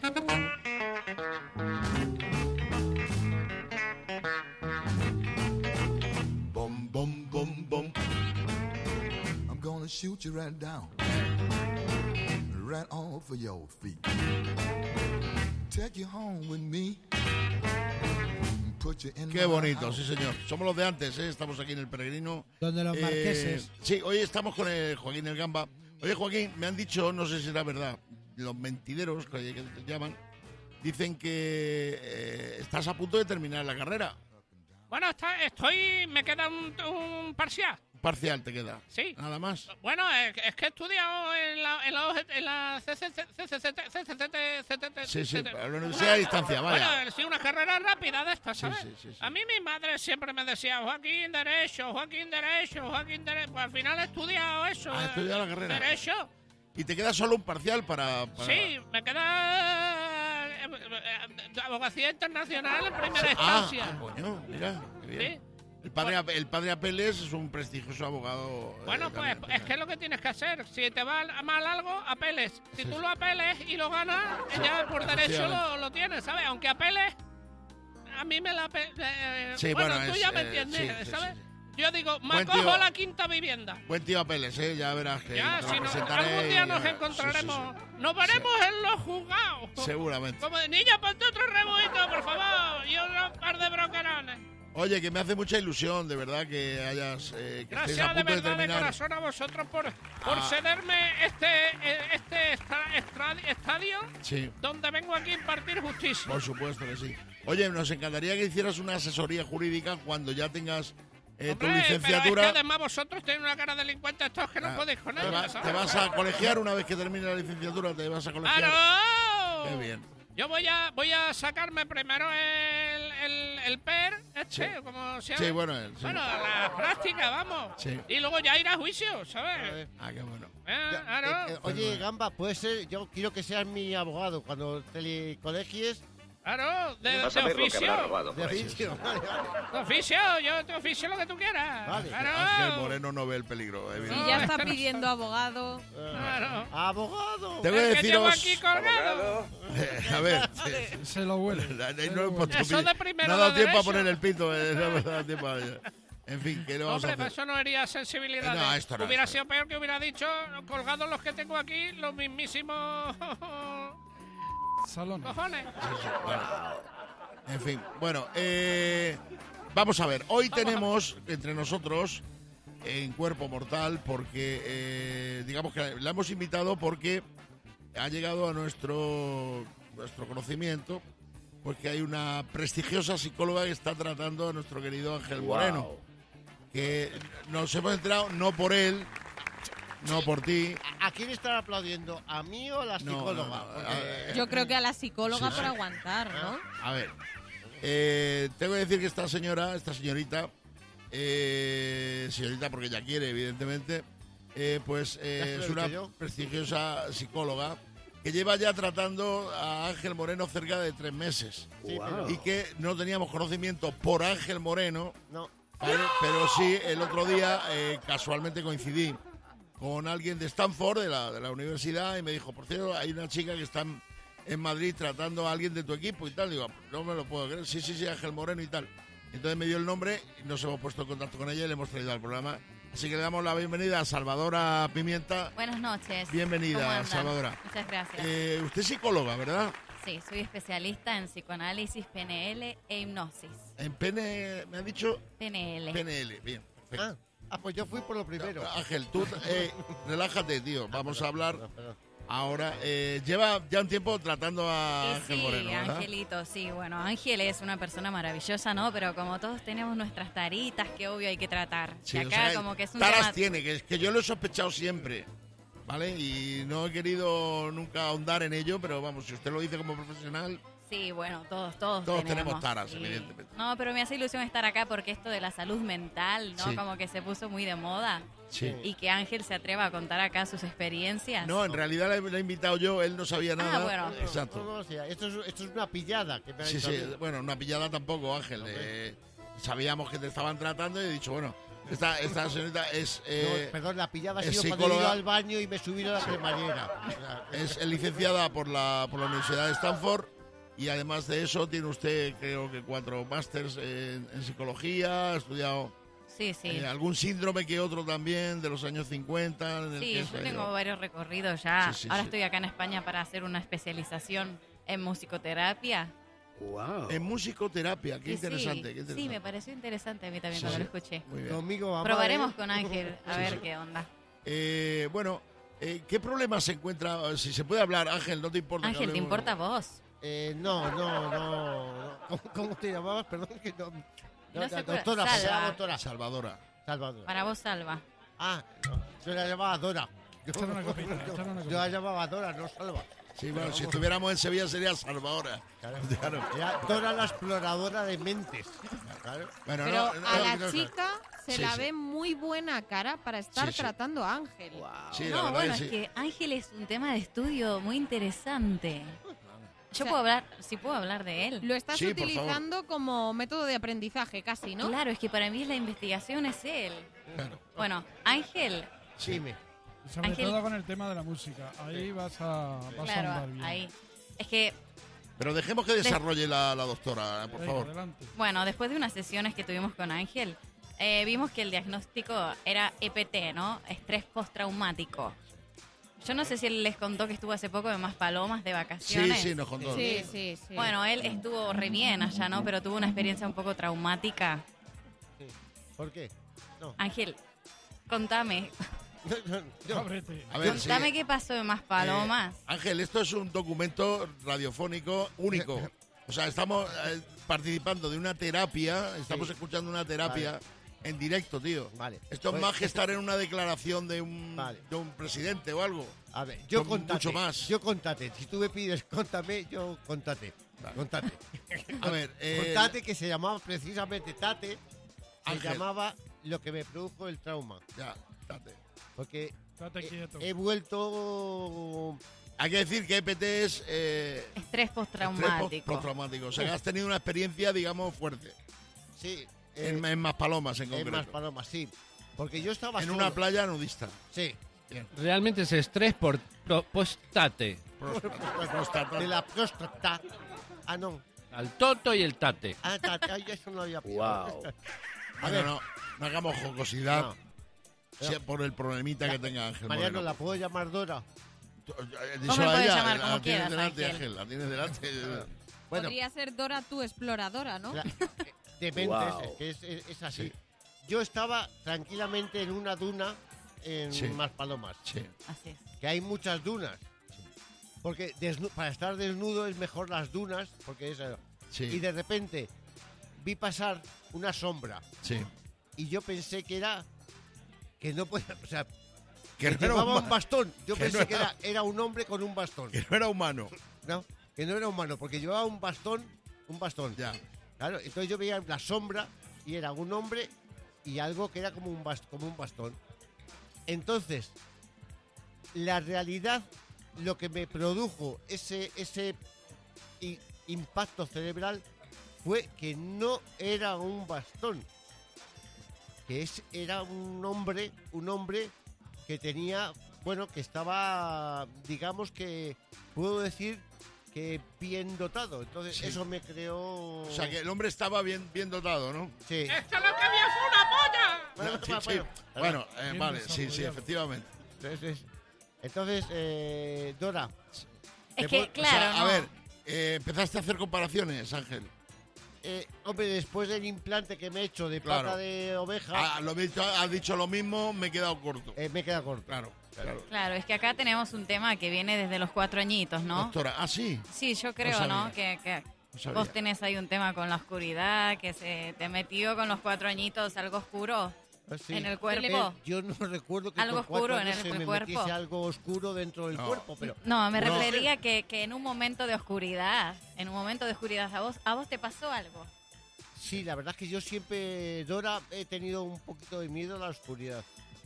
I'm gonna shoot you right down, right off of your feet. Take you home with me. Qué bonito, sí señor. Somos los de antes, ¿eh? Estamos aquí en el Peregrino. Donde los marqueses. Sí, hoy estamos con el Joaquín el Gamba. Oye, Joaquín, me han dicho, no sé si era verdad, los mentideros que te llaman, dicen que estás a punto de terminar la carrera. Bueno, me queda un parcial. Parcial te queda. Sí. Nada más. Bueno, es que he estudiado en la Sí, la Universidad de Distancia, vaya. Bueno, sí, una carrera rápida de estas, ¿sabes? Sí. A mí mi madre siempre me decía, Joaquín Derecho. Pues al final he estudiado eso. ¿Has estudiado la carrera? Derecho. ¿Y te queda solo un parcial para...? Sí, me queda abogacía internacional en primera instancia. Coño, mira, qué bien. Sí. El padre Apeles es un prestigioso abogado. Bueno, pues es que es lo que tienes que hacer. Si te va mal algo, apeles. Si tú lo apeles y lo ganas, ya por derecho lo tienes, ¿sabes? Aunque apeles, a mí me la... bueno, tú ya me entiendes, ¿sabes? Sí. Yo digo, me acojo la quinta vivienda. Buen tío Apeles, ya verás que... Ya, si algún día nos encontraremos. Nos veremos en los juzgados. Seguramente. Como de niña, ponte otro rebujito, por favor. Y un par de broquerones. Oye, que me hace mucha ilusión, de verdad, que hayas... que gracias estés a punto de verdad de corazón a vosotros por cederme este estadio donde vengo aquí a impartir justicia. Por supuesto que sí. Oye, nos encantaría que hicieras una asesoría jurídica cuando ya tengas tu licenciatura. Pero es que además vosotros tenéis una cara delincuente, estos que no podéis con ella, ¿sabes? ¿Te vas a colegiar una vez que termine la licenciatura? ¿Te vas a colegiar? ¡Claro! Qué bien. Yo voy a sacarme primero el PER, como se llama. Sí, bueno, Bueno, la práctica, vamos. Sí. Y luego ya ir a juicio, ¿sabes? Qué bueno. Oye, Gamba, puede ser, yo quiero que seas mi abogado cuando te colegies. Claro, de oficio. De oficio. De oficio, yo te oficio lo que tú quieras. Vale. Claro. Ángel Moreno no ve el peligro. Y ya está pidiendo abogado. Claro. ¡Abogado! Tengo que deciros... aquí colgado. A ver. Se lo huele. Eso de primero no ha dado de tiempo a derecho. poner el pito. No me ha dado tiempo a... En fin, ¿qué le vamos a hacer? Eso no haría sensibilidad. No, esto no. Hubiera sido peor que hubiera dicho, colgados los que tengo aquí, los mismísimos... Salones. Cojones. Bueno. En fin, bueno, vamos a ver. Hoy tenemos entre nosotros en Cuerpo Mortal porque, digamos que la hemos invitado porque ha llegado a nuestro conocimiento porque hay una prestigiosa psicóloga que está tratando a nuestro querido Ángel Moreno. Que nos hemos enterado no por él, no por ti. ¿A quién están aplaudiendo? ¿A mí o a la psicóloga? Yo creo que a la psicóloga por aguantar, ¿no? A ver, tengo que decir que esta señorita, porque ella quiere, evidentemente, pues es una prestigiosa psicóloga que lleva ya tratando a Ángel Moreno cerca de 3 meses. Sí, y que no teníamos conocimiento por Ángel Moreno, no. Pero sí, el otro día casualmente coincidí con alguien de Stanford, de la universidad, y me dijo, por cierto, hay una chica que está en Madrid tratando a alguien de tu equipo y tal. Digo, no me lo puedo creer. Sí, Ángel Moreno y tal. Entonces me dio el nombre y nos hemos puesto en contacto con ella y le hemos traído al programa. Así que le damos la bienvenida a Salvadora Pimienta. Buenas noches. Bienvenida, Salvadora. Muchas gracias. Usted es psicóloga, ¿verdad? Sí, soy especialista en psicoanálisis, PNL e hipnosis. ¿En PNL me ha dicho? PNL. PNL, bien, perfecto. Pues yo fui por lo primero. Ángel, tú relájate, tío. Vamos a hablar Ahora, lleva ya un tiempo tratando a Ángel Moreno, ¿verdad? Angelito, sí. Bueno, Ángel es una persona maravillosa, ¿no? Pero como todos tenemos nuestras taritas que obvio hay que tratar. Sí, y acá como que es un taras tema... tiene, que yo lo he sospechado siempre, ¿vale? Y no he querido nunca ahondar en ello, pero vamos, si usted lo dice como profesional... Sí, bueno, todos tenemos taras, sí. evidentemente. No, pero me hace ilusión estar acá porque esto de la salud mental, ¿no? Sí. Como que se puso muy de moda. Sí. Y que Ángel se atreva a contar acá sus experiencias. No, en realidad le he invitado yo, él no sabía nada. bueno. Exacto. No, esto es una pillada. Que me ha Sí, dicho sí, a mí. bueno, una pillada tampoco, Ángel. Sabíamos que te estaban tratando y he dicho, bueno, esta señorita es... No, perdón, la pillada ha es sido cuando he ido psicóloga. al baño y me he subido a la cremallera. O sea, Es licenciada por la Universidad de Stanford y además de eso tiene usted, creo que 4 másters en psicología, ha estudiado Sí, sí. algún síndrome que otro también de los años 50. En el Sí, que yo tengo varios recorridos ya. Ahora estoy acá en España para hacer una especialización en musicoterapia. Wow. En musicoterapia, qué Sí, interesante. sí. Qué interesante. Sí, me pareció interesante a mí también Sí, cuando sí. lo escuché. Muy bien. Conmigo va Probaremos mal, ¿eh? con Ángel a Sí, ver sí. qué onda. Bueno, ¿qué problemas se encuentra? Si se puede hablar, Ángel, ¿no te importa? que Ángel, ¿te hablemos? importa vos? No. ¿Cómo te llamabas? Perdón, que no. No se puede. Doctora, Salva. se llama doctora. Salvadora. Para vos, Salva. Ah, no, yo la llamaba Dora. Echar una copita, echar una Yo copita. la llamaba Dora, no Salva. Sí, bueno, si estuviéramos en Sevilla sería Salvadora. Claro. Era Dora la exploradora de mentes. Claro. Bueno, Pero a la no, chica se Sí, la sí. ve muy buena cara para estar Sí, sí. tratando a Ángel. Sí, la No, verdad bueno, que es sí. que Ángel es un tema de estudio muy interesante. Yo sea, puedo hablar, sí puedo hablar de él. Lo estás Sí, por utilizando como método de aprendizaje casi, ¿no? Claro, es que para mí la investigación es él. Claro. Bueno, Ángel, Dime. Sobre Ángel. todo con el tema de la música. Ahí vas a andar claro, bien. ahí. Es que, Pero dejemos que desarrolle la doctora, por Venga, favor. adelante. bueno, después de unas sesiones que tuvimos con Ángel, vimos que el diagnóstico era EPT, ¿no? Estrés postraumático. Yo no sé si él les contó que estuvo hace poco en Maspalomas de vacaciones. Sí, nos contó. Sí. Bueno, él estuvo re bien allá, ¿no? Pero tuvo una experiencia un poco traumática. ¿Por qué? No. Ángel, contame. Ábrete. A ver, sí. Contame qué pasó en Maspalomas. Ángel, esto es un documento radiofónico único. O sea, estamos participando de una terapia, estamos Sí. escuchando una terapia en directo, tío. Vale. Esto es Pues, más que estar en una declaración de un presidente o algo. A ver, yo Son contate. mucho más. Yo contate. Si tú me pides contame, yo contate. Contate. A ver, Contate que se llamaba precisamente Tate. Se Ángel. llamaba lo que me produjo el trauma. Ya, date. Porque Estate quieto. he vuelto... Hay que decir que EPT es Estrés postraumático. postraumático. O sea, que has tenido una experiencia, digamos, fuerte. Sí. En Maspalomas, en En concreto. Maspalomas, sí. Porque yo estaba En solo. una playa nudista. Sí. Bien. Realmente es estrés por postate. De la próstata. Ah, no. Al toto y el tate. Ah, tate. Ay, eso no lo había pillado. Wow. A Bueno, ver. no hagamos jocosidad No. sea por el problemita que tenga Ángel Mariano, Moreno. ¿la puedo llamar Dora? Díselo a ella, llamar como la tienes quieras, delante, Ángel. Ángel, la tienes delante. Bueno, Podría ser Dora tu exploradora, ¿no? de mentes, Wow. que es así. Sí. Yo estaba tranquilamente en una duna en Sí. Maspalomas. Sí. Así es. Que hay muchas dunas. Porque para estar desnudo es mejor las dunas, porque es... Sí. Y de repente vi pasar una sombra. Sí. Y yo pensé que era... Que no podía... O sea, Que que no era llevaba humano. un bastón. Yo Que pensé no que era un hombre con un bastón. Que no era humano. No, que no era humano, porque llevaba un bastón. Un bastón. Ya. Claro, entonces yo veía la sombra y era un hombre y algo que era como un bastón. Entonces, la realidad, lo que me produjo ese impacto cerebral fue que no era un bastón, que era un hombre que tenía, bueno, que estaba, digamos que, puedo decir que bien dotado. Entonces Sí. eso me creó... O sea, que el hombre estaba bien dotado, ¿no? Sí. ¡Esto lo que había fue una polla! Bueno, Sí, sí. Bueno, Bien vale, sí, desarrollado. efectivamente. Entonces, Dora. Es te que, puedo- claro, O sea, no. a ver, empezaste a hacer comparaciones, Ángel. Hombre, después del implante que me he hecho de Claro. pata de oveja, Has dicho lo mismo, me he quedado corto. me queda corto. Claro. Claro, es que acá tenemos un tema que viene desde los 4 añitos, ¿no? Doctora, ¿ah, sí? Sí, yo creo, ¿no? Que vos tenés ahí un tema con la oscuridad, que se te metió con los 4 añitos algo oscuro en el cuerpo. Yo no recuerdo que algo con 4 oscuro en años el se me cuerpo. metiese algo oscuro dentro del cuerpo, pero... No, me refería que en un momento de oscuridad, ¿a vos te pasó algo? Sí, la verdad es que yo siempre, Dora, he tenido un poquito de miedo a la oscuridad.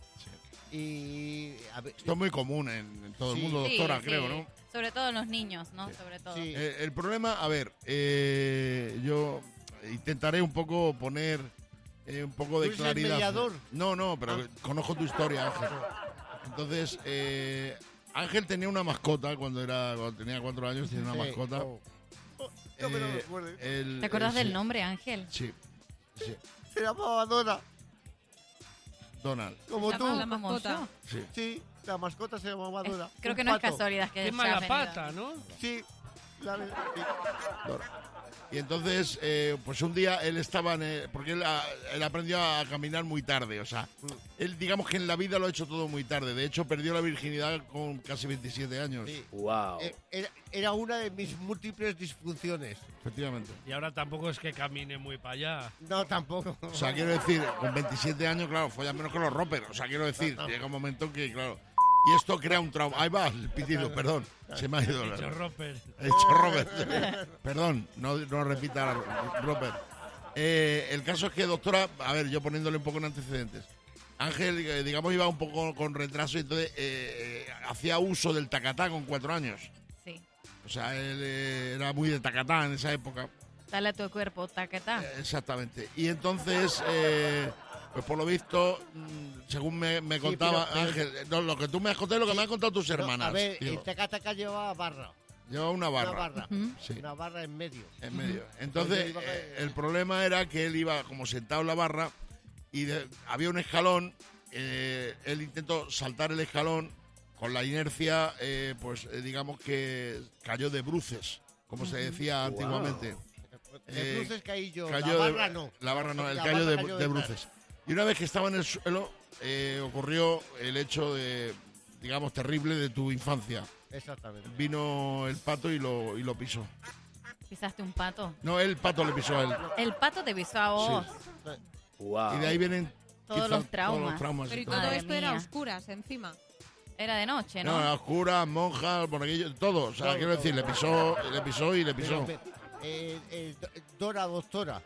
Y esto es muy común en todo el mundo, doctora, creo, ¿no? Sobre todo en los niños, ¿no? Sobre todo. Sí. El problema, a ver, yo intentaré un poco poner un poco de claridad. Mediador? No, pero conozco tu historia, Ángel. Entonces, Ángel tenía una mascota cuando tenía 4 años, tenía una mascota. No me lo recuerdo. ¿Te acordás del nombre, Ángel? Sí. Se llamaba Dora. Donald. Como tú. La mascota. Sí, la mascota se llamaba Dora. Creo que no es casualidad que Qué mala pata, ¿no? Sí. Dora. Y entonces, pues un día él estaba porque él aprendió a caminar muy tarde, o sea, él digamos que en la vida lo ha hecho todo muy tarde. De hecho, perdió la virginidad con casi 27 años. Sí. Wow. Era una de mis múltiples disfunciones. Efectivamente. Y ahora tampoco es que camine muy para allá. No, tampoco. O sea, quiero decir, con 27 años, claro, follan menos que los roppers. O sea, quiero decir, llega un momento que, claro... Y esto crea un trauma. Ahí va el pitido, perdón. Se me ha ido. He hecho Roper. Perdón, no repita Roper. El caso es que, doctora, a ver, yo poniéndole un poco en antecedentes. Ángel, digamos, iba un poco con retraso y entonces hacía uso del tacatá con 4 años. Sí. O sea, él era muy de tacatá en esa época. Dale a tu cuerpo, tacatá. Exactamente. Y entonces... pues por lo visto, según me contaba Ángel, no, lo que tú me has contado es lo que me han contado tus hermanas. A ver, el tacataca llevaba barra. Llevaba una barra. Una barra en medio. En medio. Entonces, el problema era que él iba como sentado en la barra y había un escalón. Él intentó saltar el escalón con la inercia, pues digamos que cayó de bruces, como se decía antiguamente. De bruces caí yo, la barra no. La barra no, el cayó de bruces. Y una vez que estaba en el suelo, ocurrió el hecho digamos, terrible de tu infancia. Exactamente. Vino el pato y lo pisó. ¿Pisaste un pato? No, el pato le pisó a él. El pato te pisó a vos. Sí. Wow. Y de ahí vienen todos los traumas. Pero y todo esto era a oscuras encima. Era de noche, ¿no? No, era oscuras, monjas, monaguillos, todo. O sea, quiero decir, le pisó. Dora, doctora,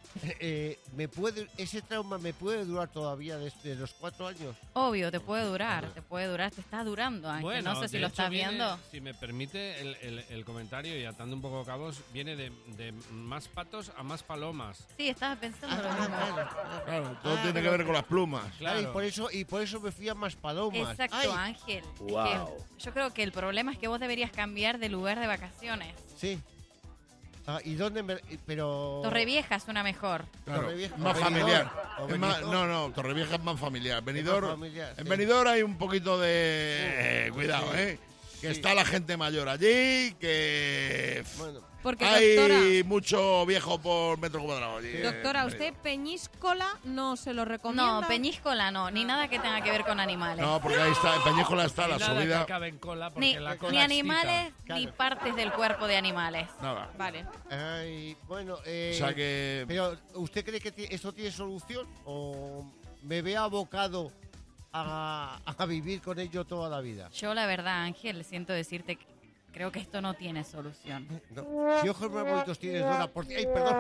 ¿ese trauma me puede durar todavía desde los 4 años? Obvio, te puede durar, te está durando, Ángel. Bueno, no sé si lo estás viendo. Si me permite el comentario y atando un poco cabos, viene de más patos a más palomas. Sí, estaba pensando lo mismo. Claro, todo tiene que ver con las plumas. Claro. Y por eso me fui a más palomas. Exacto, Ángel. Wow. Es que yo creo que el problema es que vos deberías cambiar de lugar de vacaciones. Sí. ¿Y dónde pero... Torrevieja suena mejor. Claro, Torrevieja, más familiar. Es más, no, Torrevieja es más familiar. En Benidorm hay un poquito de... cuidado, que está la gente mayor allí, que... Bueno. Porque, hay doctora, mucho viejo por metro cuadrado allí. Doctora, ¿usted Peñíscola no se lo recomienda? No, Peñíscola no, ni nada que tenga que ver con animales. No, porque ahí está, en Peñíscola está la Nada subida. que acabe en cola porque Ni, la cola ni animales, excita. ni partes del cuerpo de animales. Nada. Vale. Bueno, O sea que... pero ¿usted cree que esto tiene solución? ¿O me ve abocado a vivir con ello toda la vida? Yo, la verdad, Ángel, siento decirte que creo que esto no tiene solución. No. Si ojos más bonitos tienes, Dora, ¡ay, perdón!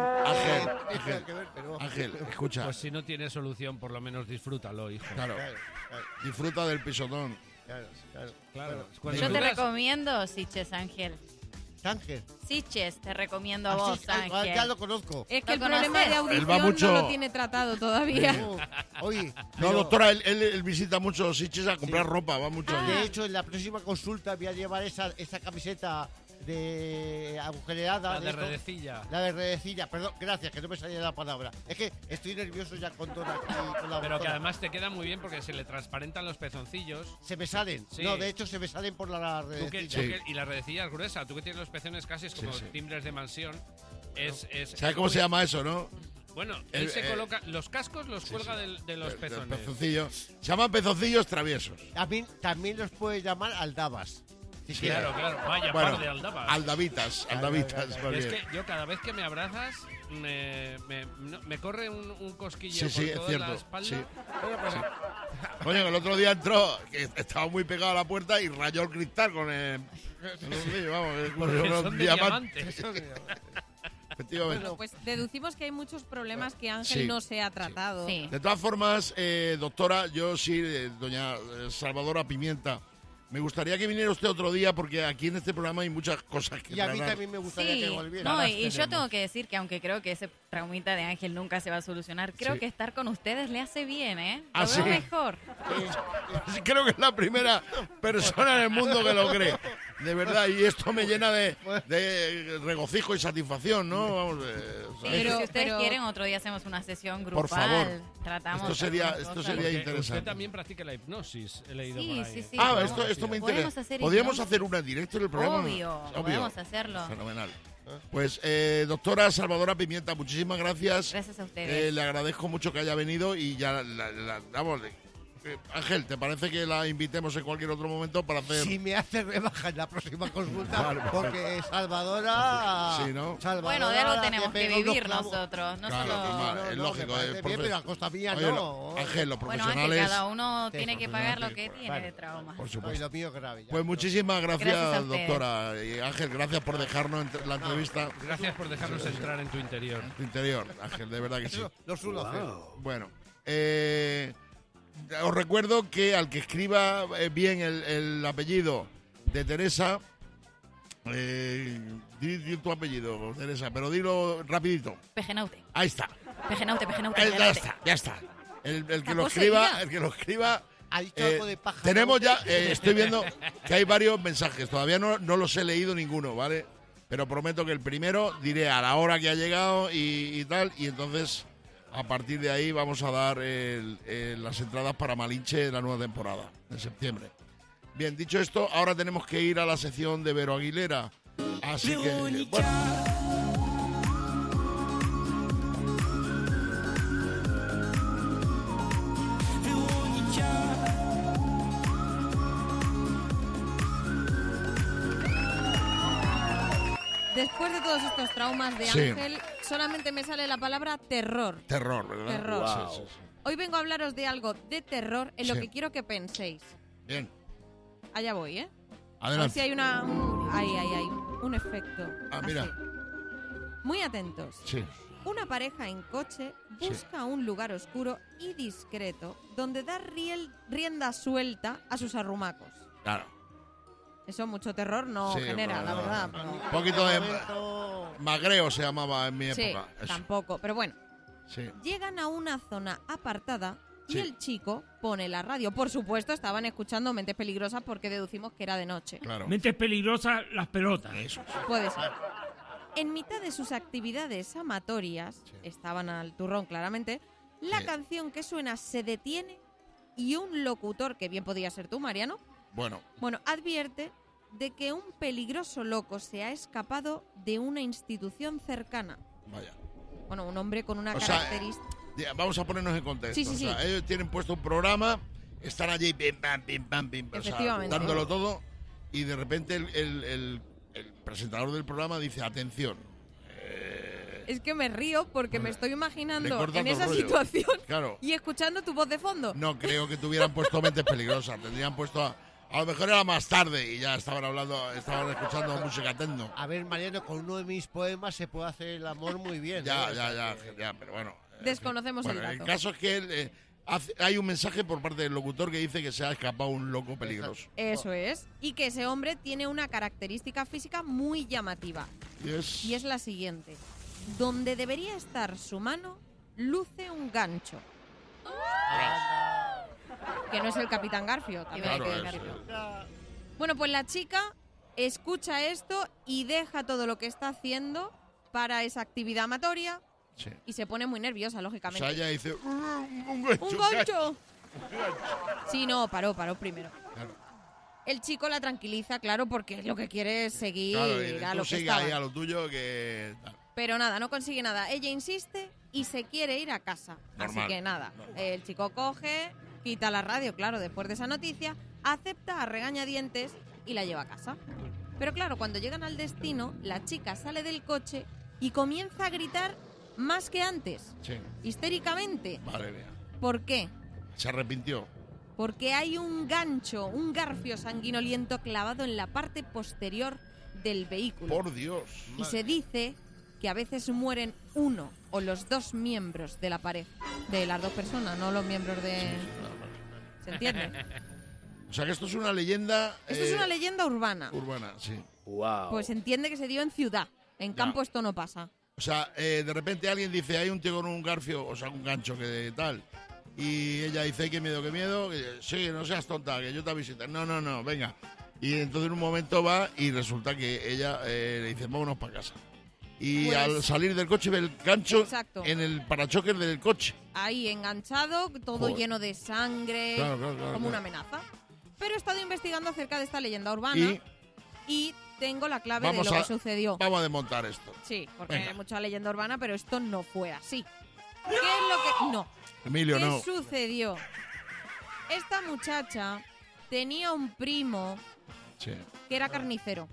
Ángel, escucha. Pues si no tiene solución, por lo menos disfrútalo, hijo. Claro. Disfruta del pisotón. Claro. Yo te recomiendo Siches, Ángel. Ángel. Siches, te recomiendo a vos, Ángel. Ya lo conozco. Es que ¿Lo el problema de Él va audición mucho- no lo tiene tratado todavía. Oye, No, doctora, él visita mucho Sitges a comprar ropa, va mucho allí. de hecho, en la próxima consulta voy a llevar esa camiseta de agujereada. La de esto. redecilla. La de redecilla, perdón, gracias, que no me salía la palabra. Es que estoy nervioso ya con Dora aquí, con la Pero que doctora. además te queda muy bien porque se le transparentan los pezoncillos. Se me salen. Sí. No, de hecho, se me salen por la Tú que- redecilla. y la redecilla es gruesa. Tú que tienes los pezones casi es como Sí, sí. timbres de mansión. ¿Sabes cómo se llama eso, no? Bueno, él se coloca... Los cascos los cuelga de los pezones. Pezoncillos. Se llaman pezoncillos traviesos. También los puedes llamar aldabas. Sí, claro. Vaya par de aldabas. Aldavitas. Es que yo cada vez que me abrazas me corre un cosquillo por toda la espalda. Sí. Coño, el otro día entró, que estaba muy pegado a la puerta y rayó el cristal con el... son de diamantes. Efectivamente. Bueno, pues deducimos que hay muchos problemas que Ángel no se ha tratado. Sí. De todas formas, doctora, yo sí, doña Salvadora Pimienta, me gustaría que viniera usted otro día porque aquí en este programa hay muchas cosas que Y a mí también me gustaría que volviera. No, y yo tengo que decir que aunque creo que ese traumita de Ángel nunca se va a solucionar, creo que estar con ustedes le hace bien, ¿eh? Lo veo mejor. Creo que es la primera persona en el mundo que lo cree. De verdad, y esto me llena de regocijo y satisfacción, ¿no? Vamos, pero si ustedes quieren, otro día hacemos una sesión grupal. Por favor. Tratamos esto sería interesante. Usted también practica la hipnosis, he leído por ahí. Sí. Esto me interesa. ¿Podríamos hacer una en directo en el programa? Obvio. Podemos hacerlo. Fenomenal. Pues, doctora Salvadora Pimienta, muchísimas gracias. Gracias a ustedes. Le agradezco mucho que haya venido y ya vamos. Ángel, ¿te parece que la invitemos en cualquier otro momento para hacer...? Si me hace rebaja en la próxima consulta, porque Salvadora... Sí, ¿no? Bueno, de algo tenemos que vivir nosotros, no solo... Es lógico. Pero a costa mía no. Ángel, los profesionales... Bueno, Ángel, cada uno tiene que pagar lo que tiene de trauma. Por supuesto. Y lo mío grave. Pues muchísimas gracias doctora. Y Ángel, gracias por dejarnos la entrevista. Gracias por dejarnos entrar en tu interior. En tu interior, Ángel, de verdad que sí. Lo suelo hacer. Bueno, os recuerdo que al que escriba bien el apellido de Teresa, di tu apellido, Teresa, pero dilo rapidito. Pejenaute. Ahí está. Pejenaute. Ya está. El que lo escriba. Ha dicho algo de pájaro. Tenemos ya, estoy viendo que hay varios mensajes, todavía no los he leído ninguno, ¿vale? Pero prometo que el primero diré a la hora que ha llegado y tal, y entonces... A partir de ahí vamos a dar las entradas para Malinche de la nueva temporada, de septiembre. Bien, dicho esto, ahora tenemos que ir a la sección de Vero Aguilera. Así que, bueno. Después de todos estos traumas de Ángel, solamente me sale la palabra terror. Terror, ¿verdad? Terror. Wow. Sí. Hoy vengo a hablaros de algo de terror en lo que quiero que penséis. Bien. Allá voy, ¿eh? Adelante. A ver si hay un efecto. Mira. Así. Muy atentos. Sí. Una pareja en coche busca un lugar oscuro y discreto donde dar rienda suelta a sus arrumacos. Claro. Eso mucho terror no genera, la verdad. Un poquito de magreo se llamaba en mi época. Sí, tampoco, pero bueno. Sí. Llegan a una zona apartada y el chico pone la radio. Por supuesto, estaban escuchando Mentes Peligrosas porque deducimos que era de noche. Claro. Mentes Peligrosas, las pelotas. Eso. Puede ser. En mitad de sus actividades amatorias, estaban al turrón claramente, la canción que suena se detiene y un locutor, que bien podía ser tú, Mariano, Bueno, advierte de que un peligroso loco se ha escapado de una institución cercana. Vaya. Bueno, un hombre con una característica... Vamos a ponernos en contexto. Sí. Ellos tienen puesto un programa, están allí pim, pam, Efectivamente. dándolo todo, y de repente el presentador del programa dice, atención. Es que me río porque me estoy imaginando en esa situación y escuchando tu voz de fondo. No creo que tuvieran puesto Mentes Peligrosas, tendrían puesto... A lo mejor era más tarde y ya estaban escuchando música techno. A ver, Mariano, con uno de mis poemas se puede hacer el amor muy bien. Ya, pero bueno. Desconocemos el dato. El caso es que hay un mensaje por parte del locutor que dice que se ha escapado un loco peligroso. Eso es. Y que ese hombre tiene una característica física muy llamativa. Y es la siguiente. Donde debería estar su mano, luce un gancho. Que no es el Capitán Garfio. Bueno, pues la chica escucha esto y deja todo lo que está haciendo para esa actividad amatoria y se pone muy nerviosa, lógicamente. O sea, ella dice, un gancho. Sí, no, paró primero. Claro. El chico la tranquiliza, claro, porque lo que quiere es seguir a lo que está. Ahí a lo tuyo que... Pero nada, no consigue nada. Ella insiste y se quiere ir a casa. Normal. Así que nada, el chico coge, quita la radio, claro, después de esa noticia, acepta a regañadientes y la lleva a casa. Pero claro, cuando llegan al destino, la chica sale del coche y comienza a gritar más que antes, Sí. histéricamente. Madre mía. ¿Por qué? Se arrepintió. Porque hay un gancho, un garfio sanguinoliento clavado en la parte posterior del vehículo. Por Dios. Y se dice que a veces mueren uno o los dos miembros de la pareja, de las dos personas, no los miembros de... ¿Se entiende? O sea que esto es una leyenda... Esto es una leyenda urbana. Urbana, sí. Wow. Pues se entiende que se dio en ciudad. En campo esto no pasa. O sea, de repente alguien dice, hay un tío con un garfio, o sea, un gancho que tal... Y ella dice, qué miedo, que sí, no seas tonta, que yo te visito. No, venga. Y entonces en un momento va y resulta que ella le dice, vámonos para casa. Y Pues- al salir del coche ve el gancho Exacto. en el parachoques del coche. Ahí enganchado, todo Joder. lleno de sangre, Claro, como claro. una amenaza. Pero he estado investigando acerca de esta leyenda urbana y tengo la clave de lo que sucedió. Vamos a desmontar esto. Sí, porque Venga. hay mucha leyenda urbana, pero esto no fue así. ¿Qué es lo que...? No. Emilio, ¿Qué no. sucedió? Esta muchacha tenía un primo Sí. que era carnicero.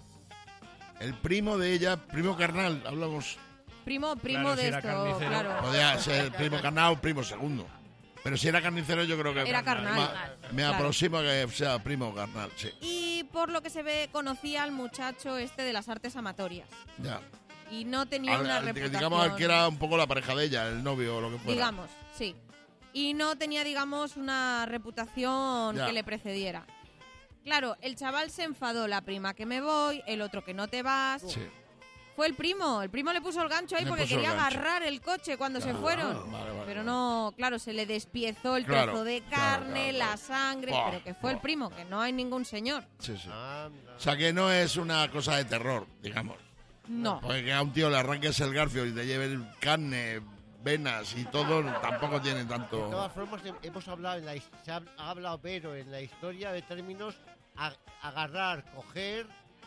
El primo de ella, primo carnal, hablamos. Primo Claro, de si era esto, carnicero. claro. Podía ser primo carnal o primo segundo. Pero si era carnicero yo creo que... Era carnal. Me Claro. aproximo a que sea primo carnal, sí. Y por lo que se ve, conocía al muchacho este de las artes amatorias. Ya. Y no tenía una reputación... Digamos al que era un poco la pareja de ella, el novio o lo que fuera. Digamos, sí. Y no tenía, digamos, una reputación Ya. que le precediera. Claro, el chaval se enfadó, la prima que me voy, el otro que no te vas. Sí. Fue el primo le puso el gancho ahí Le porque puso el quería gancho. agarrar el coche cuando se Claro, fueron. vale. Pero no, claro, se le despiezó el Claro, trozo de claro, carne, claro. la sangre, Buah, pero que fue el buah. primo, que no hay ningún señor. Sí. O sea que no es una cosa de terror, digamos. No. Porque que a un tío le arranques el garfio y te lleven carne, venas y todo, tampoco tiene De tanto... todas formas, hemos hablado se ha hablado, pero en la historia de términos agarrar, coger.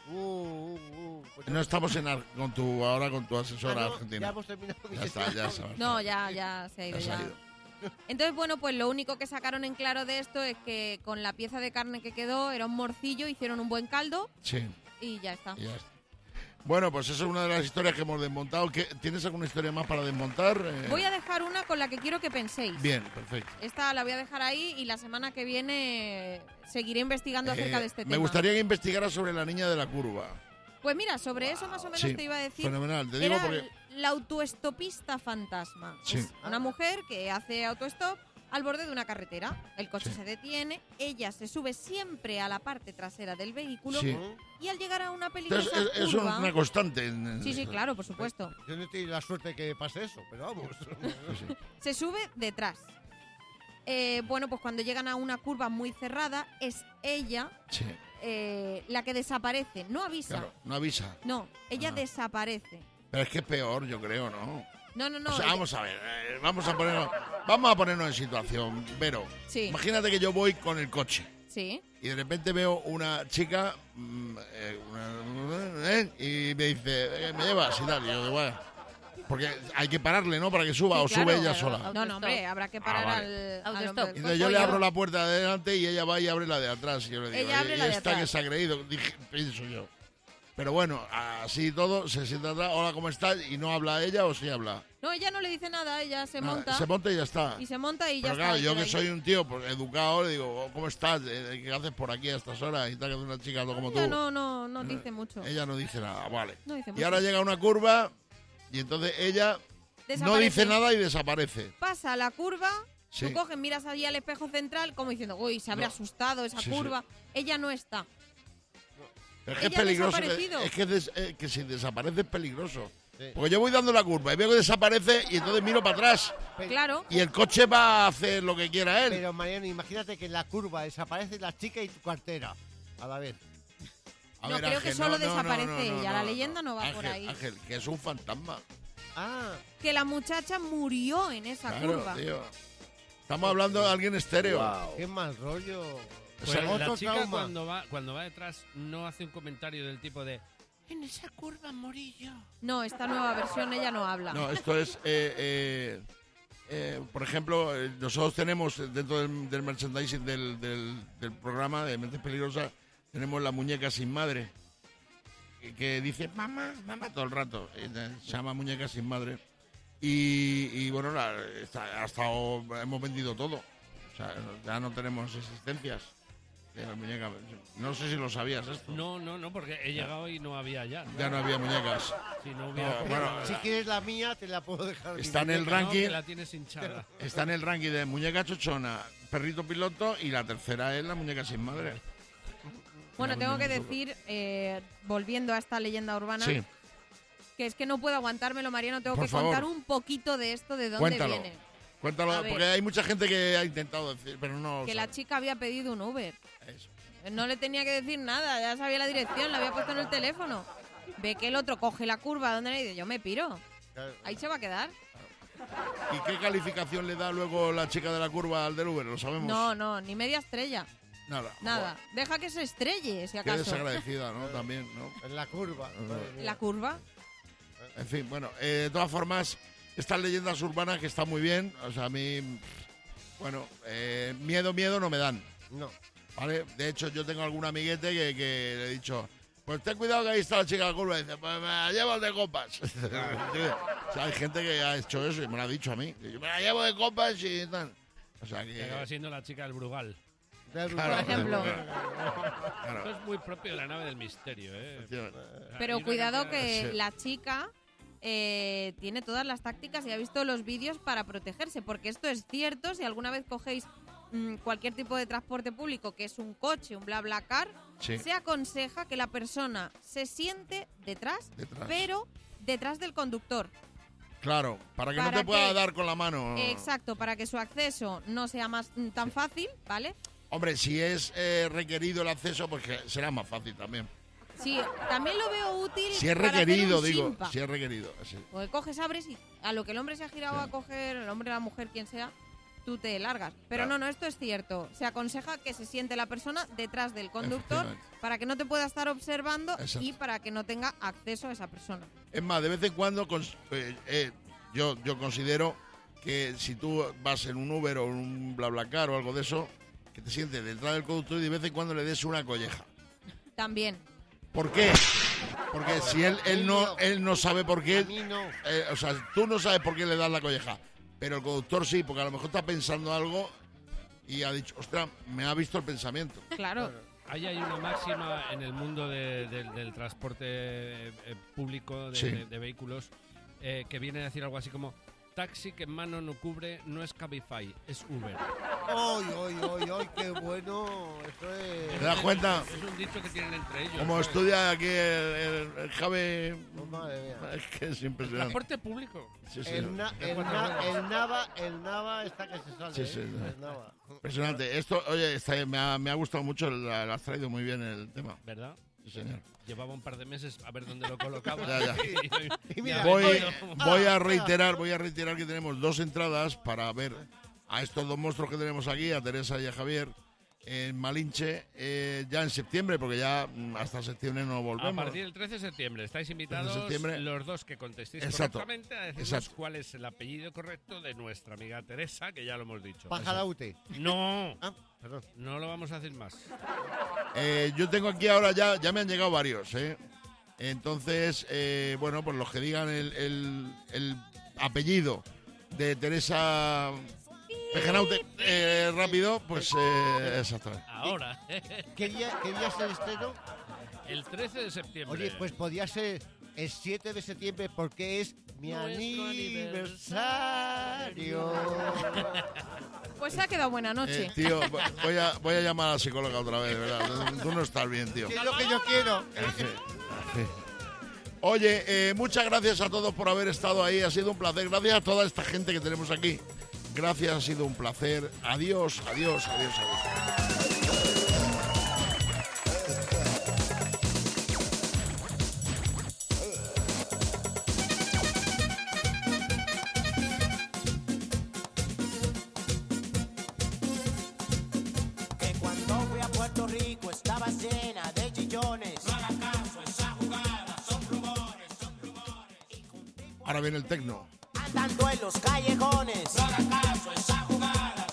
Pues No estamos con tu asesora no, argentina. ya hemos terminado. Ya está, ya se va. No, ya se ha ido. Ya se ha ya. ido. Entonces, bueno, pues lo único que sacaron en claro de esto es que con la pieza de carne que quedó era un morcillo, hicieron un buen caldo Sí, y ya está. ya está. Bueno, pues esa es una de las historias que hemos desmontado. ¿Tienes alguna historia más para desmontar? Voy a dejar una con la que quiero que penséis. Bien, perfecto. Esta la voy a dejar ahí y la semana que viene seguiré investigando acerca de este tema. Me gustaría que investigaras sobre la niña de la curva. Pues mira, sobre eso más o menos Sí, te iba a decir. fenomenal. Te digo Era porque... la autoestopista fantasma. Sí. Es una mujer que hace autostop al borde de una carretera. El coche se detiene, ella se sube siempre a la parte trasera del vehículo Sí. y al llegar a una peligrosa Entonces, es curva... una constante. Sí, sí, claro, por supuesto. Yo no tengo la suerte que pase eso, pero vamos. Se sube detrás. Bueno, pues cuando llegan a una curva muy cerrada, es ella Sí, la que desaparece. No avisa. claro, no avisa. No, ella Ah. desaparece. Pero es que es peor, yo creo, ¿no? No. O sea, ella- vamos a ver, vamos a ponernos en situación. Vero, Sí. imagínate que yo voy con el coche Sí. y de repente veo una chica y me dice, ¿me llevas? Y tal, y yo digo, bueno, porque hay que pararle, ¿no? Para que suba, o Sí, sube claro, ella claro. sola. No, hombre, habrá que parar vale. al Autostop. hombre. Entonces yo le abro la puerta de delante y ella va y abre la de atrás. Y yo le digo, Ella abre "¿Y la de esta atrás?". que se ha creído? Pienso yo. Pero bueno, así todo, se sienta atrás, hola, ¿cómo estás? Y no habla ella o sí habla. No, ella no le dice nada, ella se Nada, monta. Se monta y ya está. Y se monta y ya Pero está. claro, yo por que ahí. soy un tío pues, educado, le digo, "Oh, ¿cómo estás? ¿Qué haces por aquí a estas horas? Y tal, que es una chica como tú. Ella no dice mucho. Ella no dice nada, vale. No dice Y mucho. ahora llega una curva y entonces ella no Desaparece. dice nada y desaparece. Pasa la curva, Sí. tú coges, miras allí al espejo central como diciendo, uy, se habrá No. asustado esa Sí, sí. curva. Ella no está. Pero es que es Ella ha peligroso. desaparecido. Que si desaparece es peligroso. Porque yo voy dando la curva y veo que desaparece y entonces miro para atrás. Claro. Y el coche va a hacer lo que quiera él. Pero Mariano, imagínate que en la curva desaparece la chica y tu cartera a la vez. A No, ver, creo que Ángel, solo desaparece ella, la no. leyenda no va por Ángel, ahí. Ángel, que es un fantasma. Que la muchacha murió en esa Claro, curva. tío. Estamos hablando de alguien estéreo. Qué mal rollo. Pues la Otro chica trauma. cuando va detrás no hace un comentario del tipo de En esa curva, Morillo. No, esta nueva versión ella no habla. No, esto es... por ejemplo, nosotros tenemos dentro del merchandising del programa de Mentes Peligrosas, tenemos la muñeca sin madre, que dice mamá, mamá todo el rato. Se llama muñeca sin madre. Y bueno, hemos vendido todo. O sea, ya no tenemos existencias de la muñeca. No sé si lo sabías esto. No, porque he llegado y no había ya. Ya no había muñecas. Si no hubiera si quieres la mía, te la puedo dejar. Está en el ranking. No, que la tienes hinchada. Está en el ranking de muñeca chochona, perrito piloto, y la tercera es la muñeca sin madre. Bueno, tengo que decir, volviendo a esta leyenda urbana, sí, que es que no puedo aguantármelo, Mariano. Tengo Por que favor. contar un poquito de esto, de dónde Cuéntalo. viene. Cuéntalo, A ver. porque hay mucha gente que ha intentado decir, pero no. Que sabe. la chica había pedido un Uber. Eso. No le tenía que decir nada, ya sabía la dirección, la había puesto en el teléfono. Ve que el otro coge la curva donde le dice, yo me piro. Ahí se va a quedar. ¿Y qué calificación le da luego la chica de la curva al del Uber? ¿Lo sabemos? No, ni media estrella. Nada. Nada. Deja que se estrelle, si Qué acaso. desagradecida, ¿no? También, ¿no? En la curva. La curva. En fin, bueno, de todas formas, estas leyendas urbanas que están muy bien, o sea, a mí, bueno, miedo no me dan. No. ¿Vale? De hecho, yo tengo algún amiguete que le he dicho, pues ten cuidado que ahí está la chica de la curva. Y dice, pues me la llevo de copas. O sea, hay gente que ha hecho eso y me lo ha dicho a mí. Yo me la llevo de copas y tal. O sea que... acaba siendo la chica del Brugal. Claro, por ejemplo. Claro. Esto es muy propio de la nave del misterio, ¿eh? Pero Hay una cuidado cantidad de- que Sí. la chica tiene todas las tácticas y ha visto los vídeos para protegerse, porque esto es cierto. Si alguna vez cogéis cualquier tipo de transporte público, que es un coche, un BlaBlaCar, Sí. se aconseja que la persona se siente detrás, pero detrás del conductor. Claro, para que no ¿Para te pueda qué? dar con la mano. Exacto, para que su acceso no sea más tan fácil, ¿vale? Hombre, si es requerido el acceso, pues que será más fácil también. Sí, también lo veo útil. Si es para hacer requerido, un digo. simpa. Si es requerido, sí. Porque coges, abres y a lo que el hombre se ha girado a coger, el hombre, la mujer, quien sea, tú te largas. Pero Claro. no, esto es cierto. Se aconseja que se siente la persona detrás del conductor Efectivamente. para que no te pueda estar observando Exacto. y para que no tenga acceso a esa persona. Es más, de vez en cuando yo considero que si tú vas en un Uber o en un BlaBlaCar o algo de eso, que te sientes detrás del conductor y de vez en cuando le des una colleja. También. ¿Por qué? Porque si él no sabe por qué, o sea, tú no sabes por qué le das la colleja, pero el conductor sí, porque a lo mejor está pensando algo y ha dicho, ostras, me ha visto el pensamiento. Claro. Ahí hay una máxima en el mundo del transporte público Sí. de vehículos que viene a decir algo así como taxi que en mano no cubre no es Cabify, es Uber. ¡Ay, qué bueno! Eso es... ¿Te das cuenta? Es un dicho que tienen entre ellos. Como ¿sabes? estudia aquí el Javi, Madre mía. es que es impresionante. Transporte público. Sí, sí. El Nava está que se sale. Sí, sí, ¿eh? sí. El Nava. Impresionante. Esto, oye, me ha gustado mucho, lo has traído muy bien el tema. ¿Verdad? Sí, señor. Llevaba un par de meses a ver dónde lo colocaba. Ya. Y mira, Voy a reiterar que tenemos 2 entradas para ver a estos 2 monstruos que tenemos aquí, a Teresa y a Javier, en Malinche, ya en septiembre, porque ya hasta septiembre no volvemos. A partir del 13 de septiembre estáis invitados 13 de septiembre. los dos que contestéis Exacto. correctamente a decirnos Exacto. cuál es el apellido correcto de nuestra amiga Teresa, que ya lo hemos dicho. Pajaraute. No, Perdón. no lo vamos a decir más. Yo tengo aquí ahora ya me han llegado varios, ¿eh? Entonces, bueno, pues los que digan el apellido de Teresa Pejanaute rápido, pues exactamente. Ahora. ¿Qué día es el estreno? El 13 de septiembre. Oye, pues podría ser el 7 de septiembre porque es mi Nuestro aniversario. Pues se ha quedado buena noche. Tío, voy a llamar a la psicóloga otra vez, de verdad. Tú no estás bien, tío. Es lo que yo quiero. Oye, muchas gracias a todos por haber estado ahí. Ha sido un placer. Gracias a toda esta gente que tenemos aquí. Gracias, ha sido un placer. Adiós, adiós, adiós, adiós. Que cuando fui a Puerto Rico estaba llena de chillones. No haga caso a esa jugada, Ahora viene el tecno. Andando en los callejones. No hagas caso a esa jugada.